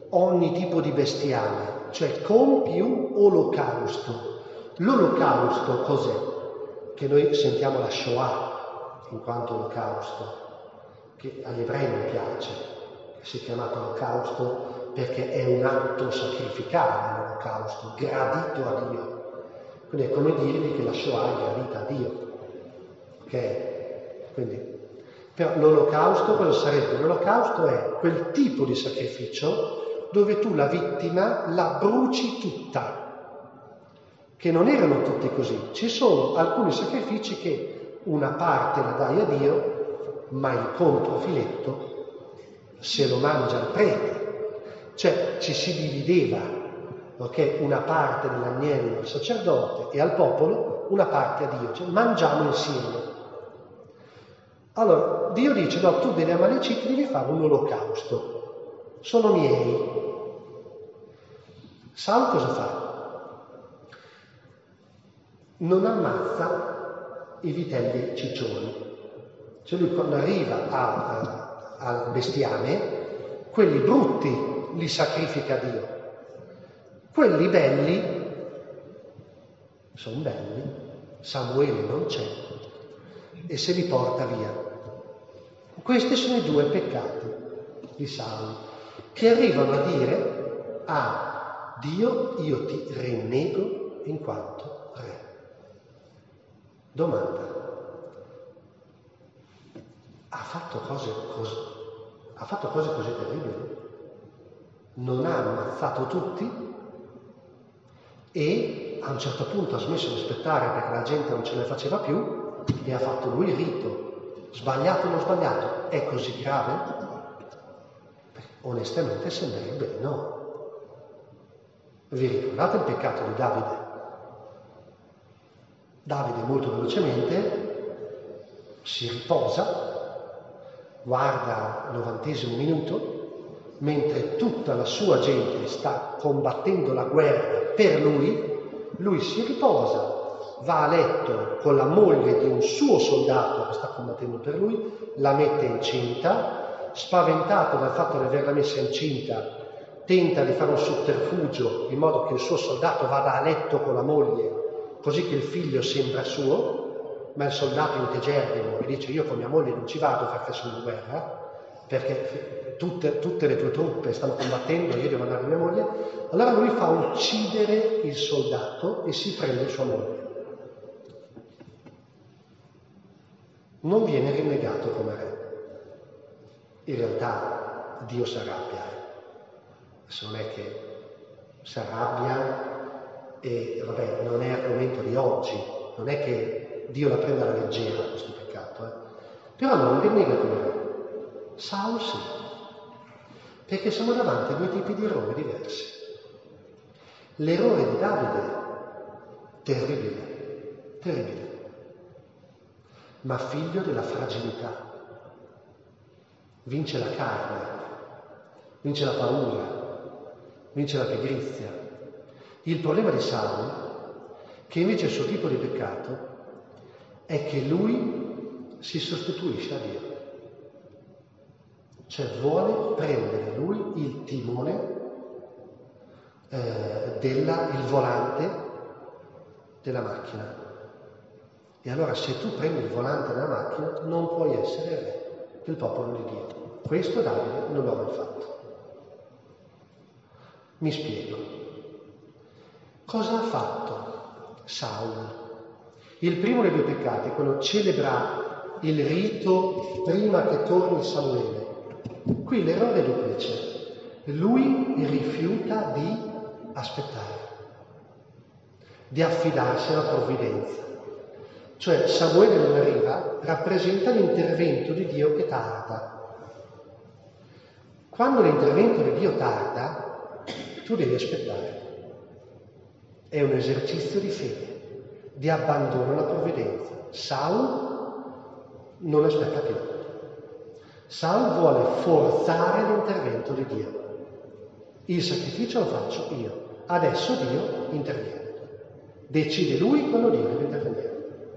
ogni tipo di bestiame, cioè con più olocausto. L'olocausto cos'è? Che noi sentiamo la Shoah in quanto olocausto, che agli ebrei non piace, si è chiamato olocausto perché è un atto sacrificale, l'olocausto, gradito a Dio. Quindi è come dirvi che la Shoah è gradita a Dio. Ok? Quindi, però l'olocausto cosa sarebbe? L'olocausto è quel tipo di sacrificio dove tu la vittima la bruci tutta, che non erano tutti così. Ci sono alcuni sacrifici che una parte la dai a Dio, ma il controfiletto se lo mangia il prete. Cioè ci si divideva, ok? Una parte dell'agnello al sacerdote e al popolo, una parte a Dio, cioè mangiamo insieme. Allora, Dio dice, no, tu degli Amalekiti devi fare un olocausto, sono miei. Saul cosa fa? Non ammazza i vitelli ciccioni. Cioè lui quando arriva al bestiame, quelli brutti li sacrifica a Dio. Quelli belli, sono belli, Samuele non c'è, e se li porta via. Questi sono i due peccati di Saul, che arrivano a dire a Dio, io ti rinnego in quanto re. Domanda: ha fatto cose così terribili? Non ha ammazzato tutti e a un certo punto ha smesso di aspettare perché la gente non ce ne faceva più e ha fatto lui il rito. Sbagliato o non sbagliato? È così grave? Onestamente sembrerebbe no. Vi ricordate il peccato di Davide? Davide molto velocemente si riposa, guarda il 90° minuto, mentre tutta la sua gente sta combattendo la guerra per lui si riposa, va a letto con la moglie di un suo soldato che sta combattendo per lui, la mette incinta, spaventato dal fatto di averla messa incinta, tenta di fare un sotterfugio in modo che il suo soldato vada a letto con la moglie, così che il figlio sembra suo, ma il soldato integerrimo e dice io con mia moglie non ci vado perché sono in guerra, perché tutte le tue truppe stanno combattendo e io devo andare con mia moglie. Allora lui fa uccidere il soldato e si prende sua moglie. Non viene rinnegato come re. In realtà Dio si arrabbia. Adesso non è che si arrabbia e vabbè, non è argomento di oggi, non è che Dio la prenda alla leggera questo peccato, però non rinnega come re. Saul sì, perché siamo davanti a due tipi di errori diversi. L'errore di Davide, terribile, ma figlio della fragilità. Vince la carne, vince la paura, vince la pigrizia. Il problema di Saul, che invece il suo tipo di peccato, è che lui si sostituisce a Dio. Cioè vuole prendere lui il timone, il volante della macchina. E allora se tu prendi il volante della macchina non puoi essere re del popolo di Dio. Questo Davide non l'ha mai fatto. Mi spiego. Cosa ha fatto Saul? Il primo dei due peccati, quello celebra il rito prima che torni Samuele. Qui l'errore è duplice. Lui rifiuta di aspettare, di affidarsi alla provvidenza. Cioè Samuele non arriva, rappresenta l'intervento di Dio che tarda. Quando l'intervento di Dio tarda, tu devi aspettare. È un esercizio di fede, di abbandono alla provvidenza. Saul non aspetta più. Saul vuole forzare l'intervento di Dio. Il sacrificio lo faccio io, adesso Dio interviene. Decide lui quando Dio deve intervenire.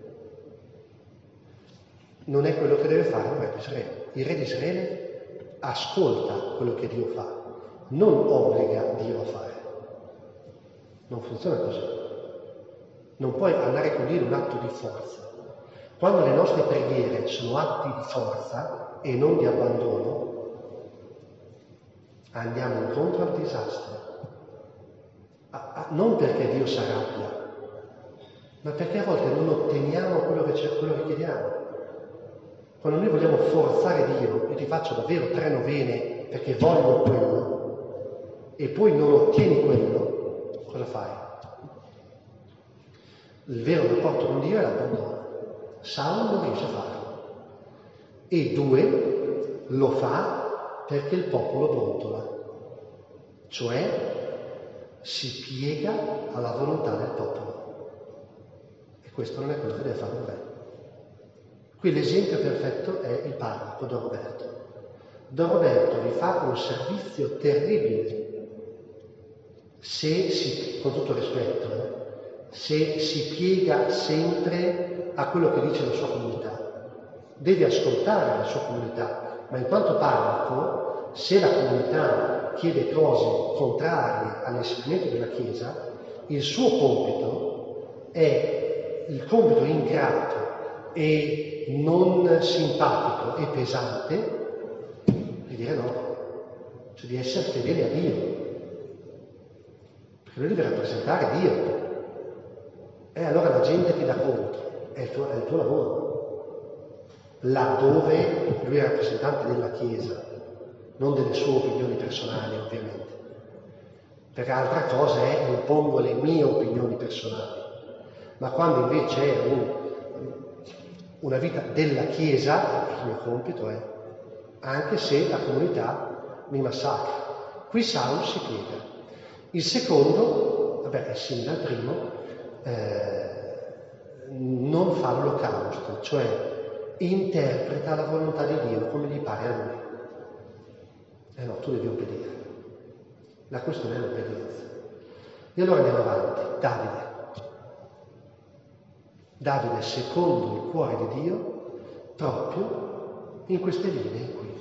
Non è quello che deve fare un re di Israele. Il re di Israele ascolta quello che Dio fa, non obbliga Dio a fare. Non funziona così. Non puoi andare con Dio in un atto di forza. Quando le nostre preghiere sono atti di forza e non di abbandono, andiamo incontro al disastro. Non perché Dio si arrabbia, ma perché a volte non otteniamo quello che chiediamo. Quando noi vogliamo forzare Dio, io ti faccio davvero 3 novene perché voglio quello, e poi non ottieni quello, cosa fai? Il vero rapporto con Dio è l'abbandono. Saulo non riesce a farlo. E 2, lo fa perché il popolo brontola, cioè si piega alla volontà del popolo. E questo non è quello che deve fare un re. Qui l'esempio perfetto è il parroco Don Roberto. Don Roberto vi fa un servizio terribile con tutto rispetto, se si piega sempre a quello che dice la sua comunità. Deve ascoltare la sua comunità, ma in quanto parroco, se la comunità chiede cose contrarie all'insegnamento della Chiesa, il suo compito è il compito ingrato e non simpatico e pesante di dire no, cioè di essere fedele a Dio, perché lui deve rappresentare Dio. E allora la gente ti dà conto, è il tuo lavoro, laddove lui è rappresentante della Chiesa, non delle sue opinioni personali, ovviamente. Perché altra cosa è impongo le mie opinioni personali, ma quando invece è una vita della Chiesa, il mio compito è, anche se la comunità mi massacra. Qui Saulo si piega. Il secondo, è simile al primo, non fa l'olocausto, cioè interpreta la volontà di Dio come gli pare a lui. No, tu devi obbedire. La questione è l'obbedienza. E allora andiamo avanti. Davide secondo il cuore di Dio, proprio in queste linee qui.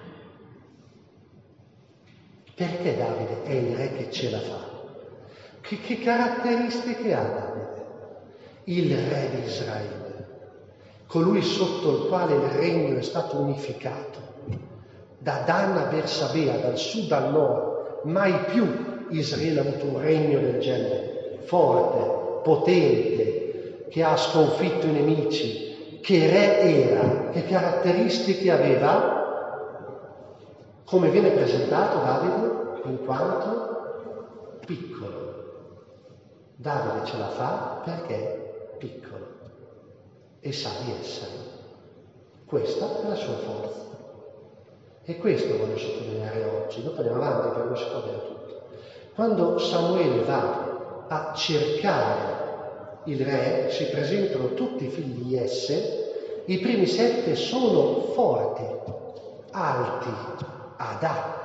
Perché Davide è il re che ce la fa? Che caratteristiche ha Davide? Il re di Israele, colui sotto il quale il regno è stato unificato, da Dan a Bersabea, dal sud al nord. Mai più Israele ha avuto un regno del genere, forte, potente, che ha sconfitto i nemici. Che re era? Che caratteristiche aveva? Come viene presentato Davide? In quanto piccolo. Davide ce la fa perché è piccolo e sa di essere. Questa è la sua forza. E questo voglio sottolineare oggi. Dopo andiamo avanti perché non si può dire tutto. Quando Samuele va a cercare il re, si presentano tutti i figli di Jesse. I primi 7 sono forti, alti, adatti.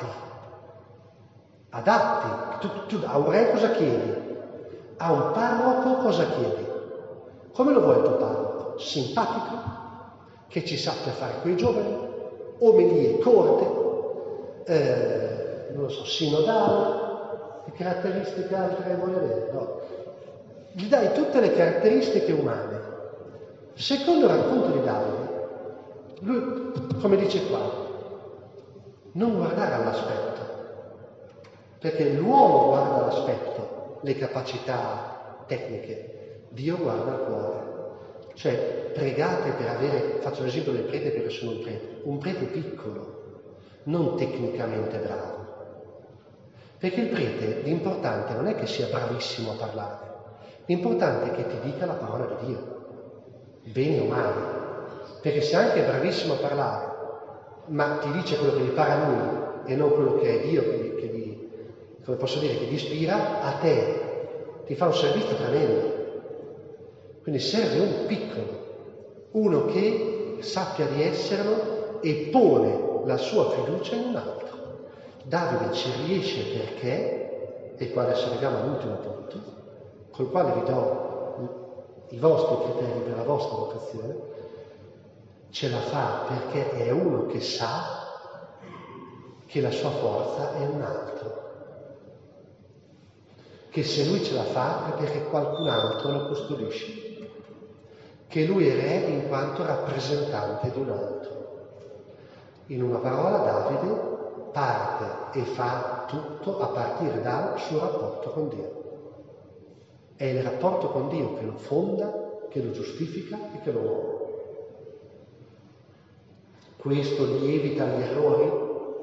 Tu a un re cosa chiedi? A un parroco cosa chiedi? Come lo vuoi il tuo parroco? Simpatico? Che ci sappia fare quei giovani? Omelie corte? Non lo so, sinodale? Che caratteristiche altre vuoi avere? No. Gli dai tutte le caratteristiche umane. Secondo il racconto di Davide, lui, come dice qua, non guardare all'aspetto, perché l'uomo guarda l'aspetto, le capacità tecniche, Dio guarda il cuore. Cioè, pregate per avere, faccio l'esempio del prete perché sono un prete piccolo, non tecnicamente bravo. Perché il prete, l'importante non è che sia bravissimo a parlare, l'importante è che ti dica la parola di Dio, bene o male. Perché se anche è bravissimo a parlare, ma ti dice quello che gli pare a lui e non quello che è Dio come posso dire, che gli ispira, a te ti fa un servizio tremendo. Quindi serve un piccolo, uno che sappia di esserlo e pone la sua fiducia in un altro. Davide ci riesce perché, e qua adesso arriviamo all'ultimo punto, col quale vi do i vostri criteri per la vostra vocazione, ce la fa perché è uno che sa che la sua forza è un altro, che se lui ce la fa è perché qualcun altro lo custodisce, che lui è re in quanto rappresentante di un altro. In una parola, Davide parte e fa tutto a partire dal suo rapporto con Dio. È il rapporto con Dio che lo fonda, che lo giustifica e che lo muove. Questo gli evita gli errori.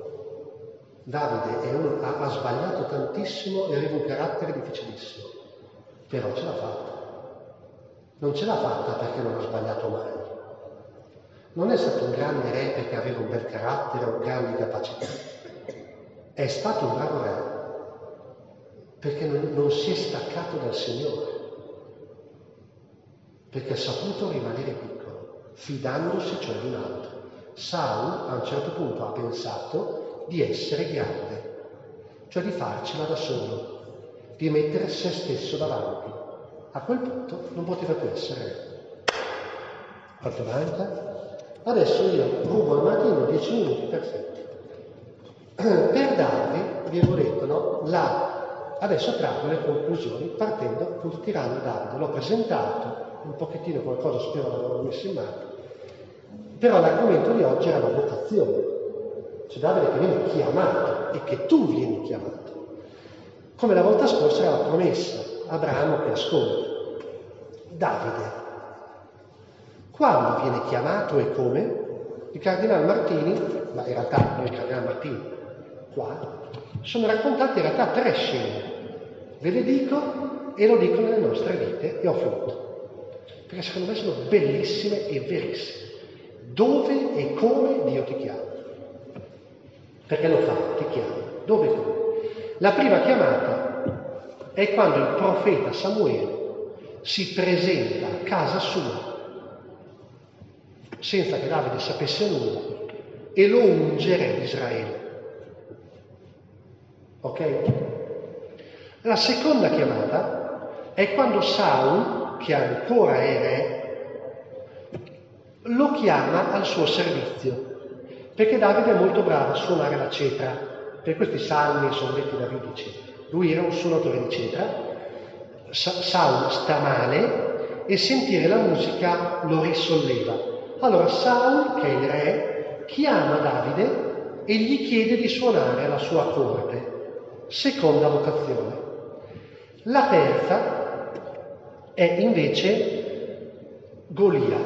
Davide ha sbagliato tantissimo e aveva un carattere difficilissimo, però ce l'ha fatta. Non ce l'ha fatta perché non ha sbagliato mai. Non è stato un grande re perché aveva un bel carattere o grandi capacità. È stato un bravo re perché non si è staccato dal Signore, perché ha saputo rimanere piccolo, fidandosi cioè di un altro. Saul a un certo punto ha pensato di essere grande, cioè di farcela da solo, di mettere se stesso davanti. A quel punto non poteva più essere re. Quanto manca? Adesso io rubo al mattino 10 minuti, perfetto. Per darvi, vi avevo detto, no? Adesso traggo le conclusioni partendo, appunto, tirando Davide. L'ho presentato, un pochettino qualcosa spero l'avevo messo in mano, però l'argomento di oggi era la vocazione. C'è Davide che viene chiamato e che tu vieni chiamato. Come la volta scorsa era la promessa, Abramo che ascolta. Davide, quando viene chiamato e come? Il Cardinale Martini, ma in realtà non il Cardinale Martini, qua, sono raccontate in realtà 3 scene. Ve le dico e lo dico nelle nostre vite e ho finito. Perché secondo me sono bellissime e verissime. Dove e come Dio ti chiama. Perché lo fa, ti chiama. Dove e come? La prima chiamata è quando il profeta Samuele si presenta a casa sua senza che Davide sapesse nulla e lo unge re di Israele. Ok? La seconda chiamata è quando Saul, che ancora è re, lo chiama al suo servizio, perché Davide è molto bravo a suonare la cetra. Per questi salmi sono detti davidici. Lui era un suonatore di cetra. Saul sta male e sentire la musica lo risolleva. Allora Saul, che è il re, chiama Davide e gli chiede di suonare alla sua corte. Seconda vocazione. La terza è invece Golia.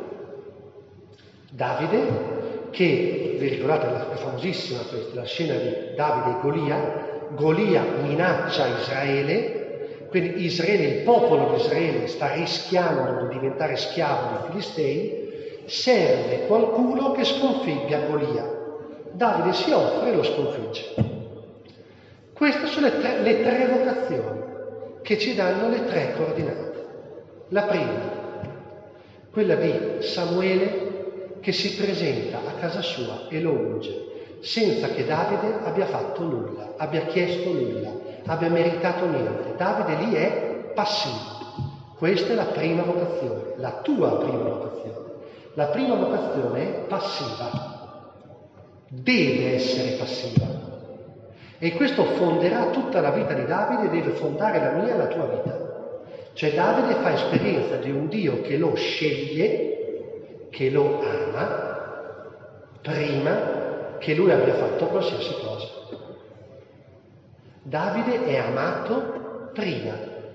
Davide, che, vi ricordate la famosissima la scena di Davide e Golia? Golia minaccia Israele, quindi Israele, il popolo di Israele sta rischiando di diventare schiavo dei Filistei, serve qualcuno che sconfigga Golia. Davide si offre e lo sconfigge. Queste sono le tre vocazioni che ci danno le 3 coordinate. La prima, quella di Samuele che si presenta a casa sua e lo unge, senza che Davide abbia fatto nulla, abbia chiesto nulla, abbia meritato niente. Davide lì è passivo. Questa è la prima vocazione, la tua prima vocazione. La prima vocazione è passiva, deve essere passiva. E questo fonderà tutta la vita di Davide e deve fondare la mia e la tua vita. Cioè Davide fa esperienza di un Dio che lo sceglie, che lo ama, prima che lui abbia fatto qualsiasi cosa. Davide è amato prima,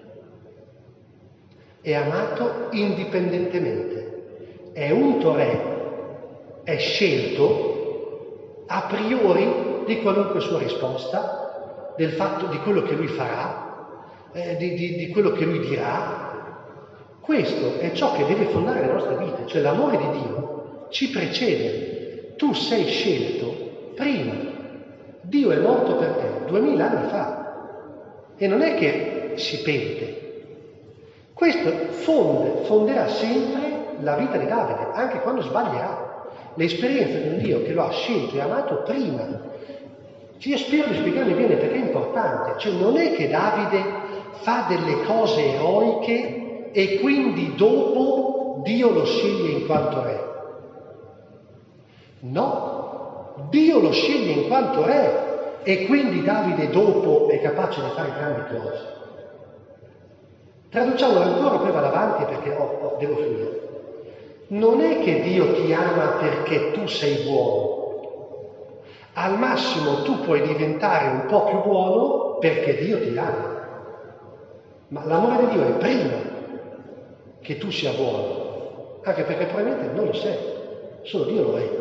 è amato indipendentemente, è unto re, è scelto a priori di qualunque sua risposta, del fatto di quello che lui farà, di quello che lui dirà. Questo è ciò che deve fondare le nostre vite, cioè l'amore di Dio ci precede. Tu sei scelto prima. Dio è morto per te 2000 anni fa e non è che si pente. Questo fonderà sempre la vita di Davide, anche quando sbaglierà. L'esperienza di un Dio che lo ha scelto e amato prima. Io spero di spiegarmi bene perché è importante. Cioè non è che Davide fa delle cose eroiche e quindi dopo Dio lo sceglie in quanto re. No, Dio lo sceglie in quanto re e quindi Davide dopo è capace di fare grandi cose. Traduciamolo ancora, poi vado avanti perché devo finire. Non è che Dio ti ama perché tu sei buono. Al massimo tu puoi diventare un po' più buono perché Dio ti ama. Ma l'amore di Dio è prima che tu sia buono, anche perché probabilmente non lo sei, solo Dio lo è.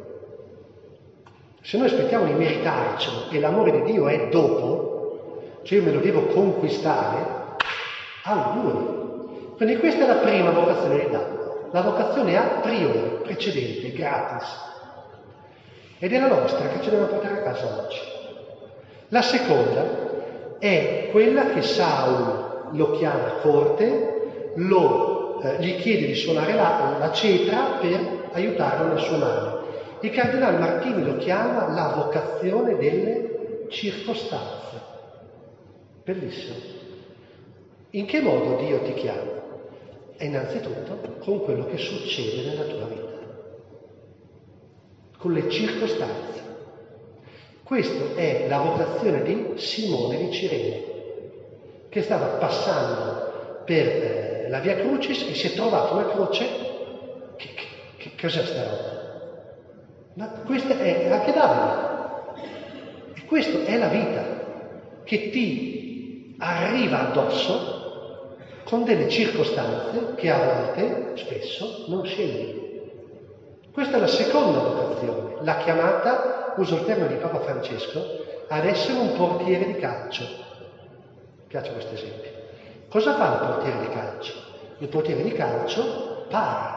Se noi aspettiamo di meritarcelo e l'amore di Dio è dopo, cioè io me lo devo conquistare, auguri. Quindi questa è la prima vocazione di Davide. La vocazione a priori, precedente, gratis. Ed è la nostra che ci dobbiamo portare a casa oggi. La seconda è quella che Saul lo chiama a corte, gli chiede di suonare la cetra per aiutarlo nel suo male. Il cardinale Martini lo chiama la vocazione delle circostanze. Bellissimo. In che modo Dio ti chiama? È innanzitutto con quello che succede nella tua vita, con le circostanze. Questa è la vocazione di Simone di Cirene, che stava passando per la Via Crucis e si è trovato una croce. Che cos'è sta roba? Ma questa è anche Davide. E questa è la vita che ti arriva addosso con delle circostanze che a volte, spesso, non scegli. Questa è la seconda vocazione, la chiamata, uso il termine di Papa Francesco, ad essere un portiere di calcio. Mi piace questo esempio. Cosa fa il portiere di calcio? Il portiere di calcio para.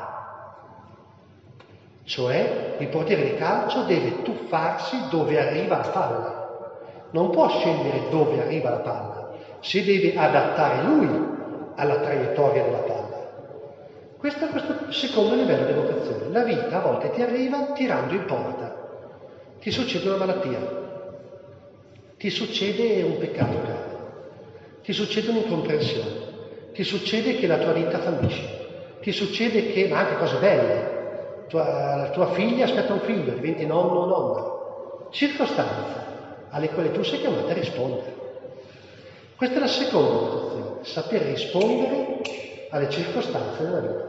Cioè, il portiere di calcio deve tuffarsi dove arriva la palla. Non può scegliere dove arriva la palla, si deve adattare lui alla traiettoria della palla. Questo è questo secondo livello di vocazione. La vita a volte ti arriva tirando in porta. Ti succede una malattia, ti succede un peccato grave, ti succede un'incomprensione, ti succede che la tua vita fallisce, ti succede che, ma anche cose belle, tua figlia aspetta un figlio, diventi nonno o nonna. Circostanze alle quali tu sei chiamato a rispondere. Questa è la seconda vocazione, saper rispondere alle circostanze della vita.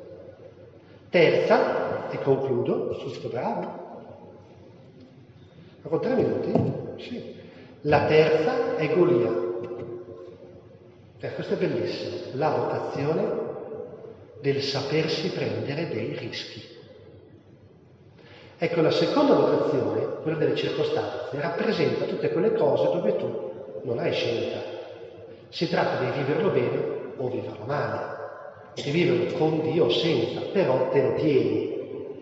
Terza, e concludo, sono stato bravo. Con 3 minuti? Sì. La terza è Golia. Questo è bellissimo, la vocazione del sapersi prendere dei rischi. Ecco, la seconda vocazione, quella delle circostanze, rappresenta tutte quelle cose dove tu non hai scelta. Si tratta di viverlo bene o viverlo male, di viverlo con Dio o senza, però te lo tieni.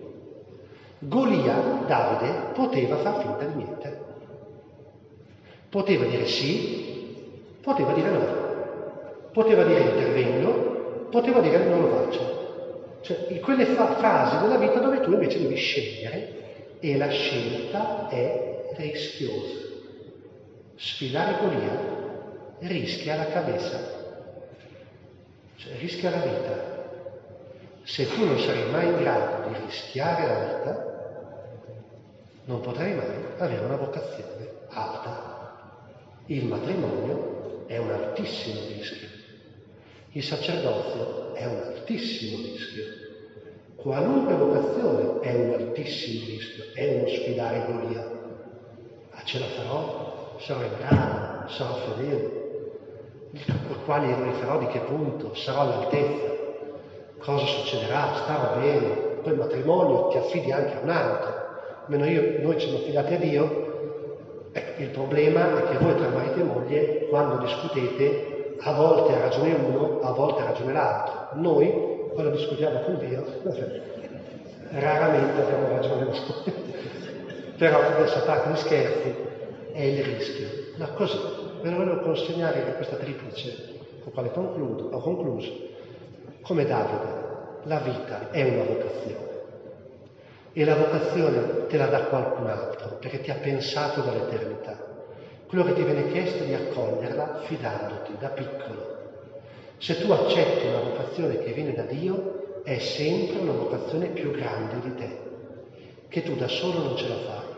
Golia, Davide, poteva far finta di niente. Poteva dire sì, poteva dire no. Poteva dire intervengo, poteva dire non lo faccio. Cioè, quelle frasi della vita dove tu invece devi scegliere e la scelta è rischiosa. Sfidare Golia rischia la cabeza, cioè rischia la vita. Se tu non sarai mai in grado di rischiare la vita, non potrai mai avere una vocazione alta. Il matrimonio è un altissimo rischio. Il sacerdozio è un altissimo rischio. Qualunque vocazione è un altissimo rischio, è uno sfidare Golia. Ma ce la farò? Sarò in grado? Sarò fedele? Quali eroi farò? Di che punto? Sarò all'altezza? Cosa succederà? Starò bene? Poi il matrimonio ti affidi anche a un altro. Almeno noi ci siamo affidati a Dio. Ecco, il problema è che voi tra marito e moglie, quando discutete, a volte ha ragione uno, a volte ha ragione l'altro. Noi, quando discutiamo con Dio, raramente abbiamo ragione noi. Però adesso a parte gli scherzi, è il rischio. Ma così, ve lo volevo consegnare in questa triplice, con quale ho concluso. Come Davide, la vita è una vocazione. E la vocazione te la dà qualcun altro, perché ti ha pensato dall'eternità. Quello che ti viene chiesto è di accoglierla fidandoti da piccolo. Se tu accetti una vocazione che viene da Dio, è sempre una vocazione più grande di te, che tu da solo non ce la fai.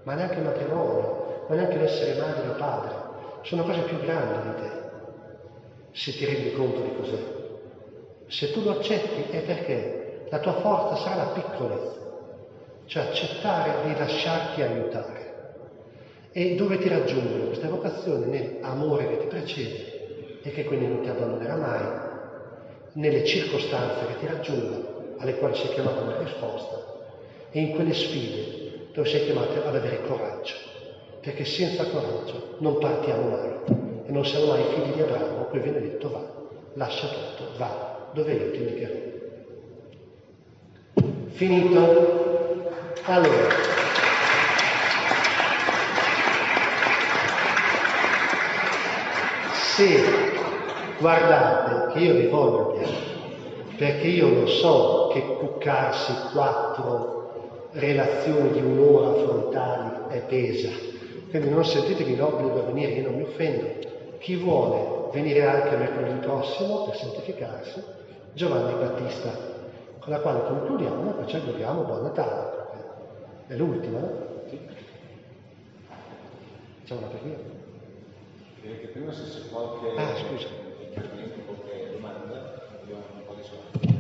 ma neanche il matrimonio, ma neanche l'essere madre o padre. Sono cose più grandi di te, se ti rendi conto di cos'è. Se tu lo accetti è perché la tua forza sarà la piccolezza, cioè accettare di lasciarti aiutare. E dove ti raggiungono queste vocazioni? Nell'amore che ti precede e che quindi non ti abbandonerà mai, nelle circostanze che ti raggiungono, alle quali sei chiamato a dare risposta, e in quelle sfide dove sei chiamato ad avere coraggio, perché senza coraggio non partiamo mai e non siamo mai figli di Abramo, a cui viene detto va, lascia tutto, va, dove io ti indicherò. Finito? Allora, se guardate che io vi voglio bene, perché io lo so che cuccarsi 4 relazioni di un'ora frontali è pesa, quindi non sentitevi in obbligo a venire, io non mi offendo. Chi vuole venire anche mercoledì prossimo per santificarsi, Giovanni Battista, con la quale concludiamo e poi ci auguriamo buon Natale. È l'ultima, no? Sì. Facciamo una preghiera. Direi che prima se c'è qualche intervento, qualche domanda, abbiamo un po' di spazio.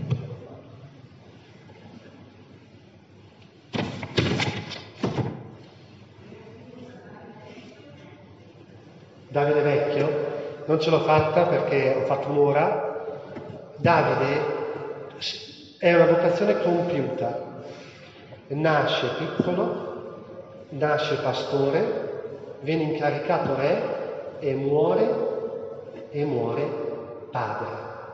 Davide Vecchio, non ce l'ho fatta perché ho fatto un'ora. Davide è una vocazione compiuta, nasce piccolo, nasce pastore, viene incaricato re e muore padre.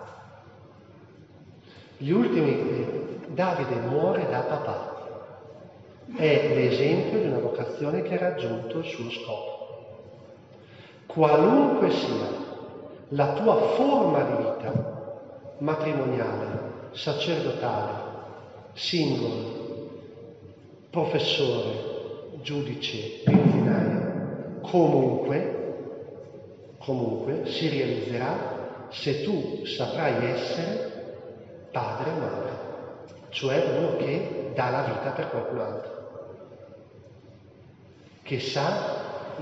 Davide muore da papà, è l'esempio di una vocazione che ha raggiunto il suo scopo. Qualunque sia la tua forma di vita, matrimoniale, sacerdotale, singolo, professore, giudice, benzinaio, comunque si realizzerà se tu saprai essere padre o madre, cioè uno che dà la vita per qualcun altro, che sa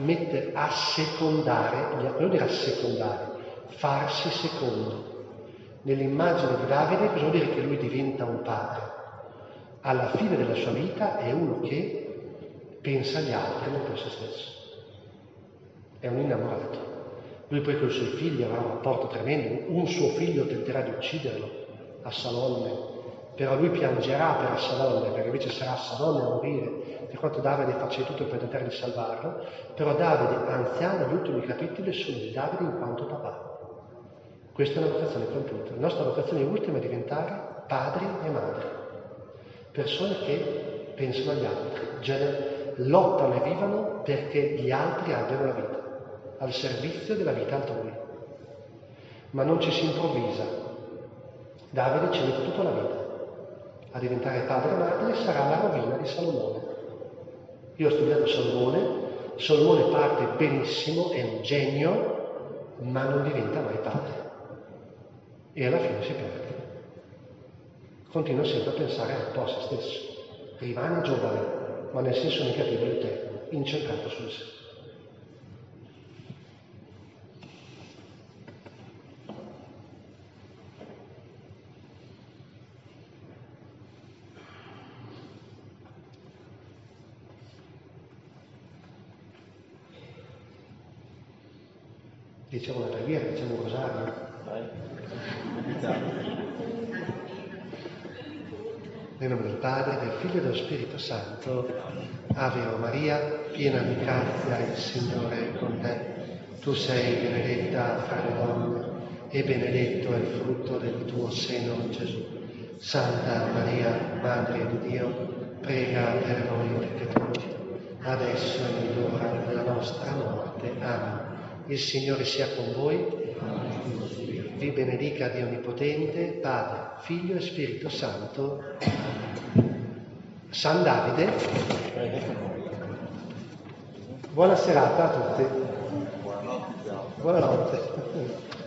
farsi secondo. Nell'immagine di Davide cosa vuol dire che lui diventa un padre? Alla fine della sua vita è uno che pensa agli altri, non pensa a se stesso. È un innamorato. Lui poi con i suoi figli avrà un rapporto tremendo, un suo figlio tenterà di ucciderlo, Assalonne, però lui piangerà per Assalonne, perché invece sarà Assalonne a morire, per quanto Davide faccia di tutto per tentare di salvarlo. Però Davide, anziano, gli ultimi capitoli sono di Davide in quanto papà. Questa è una vocazione compiuta. La nostra vocazione ultima è diventare padri e madri, persone che pensano agli altri, lottano e vivono perché gli altri abbiano la vita, al servizio della vita altrui. Ma non ci si improvvisa. Davide ci mette tutta la vita a diventare padre e madre, sarà la rovina di Salomone. Io ho studiato Salomone parte benissimo, è un genio, ma non diventa mai padre. E alla fine si perde. Continua sempre a pensare un po' a se stesso. Rimane giovane, ma nel senso negativo del termine, incentrato su sé. Diciamo una preghiera, diciamo un rosario. Nel nome del Padre, del Figlio e dello Spirito Santo. Ave o Maria, piena di grazia, il Signore è con te. Tu sei benedetta fra le donne e benedetto è il frutto del tuo seno, Gesù. Santa Maria, Madre di Dio, prega per noi peccatori, adesso e nell'ora della nostra morte. Amen. Il Signore sia con voi. Vi benedica Dio Onnipotente, Padre, Figlio e Spirito Santo. San Davide. Buona serata a tutti. Buonanotte.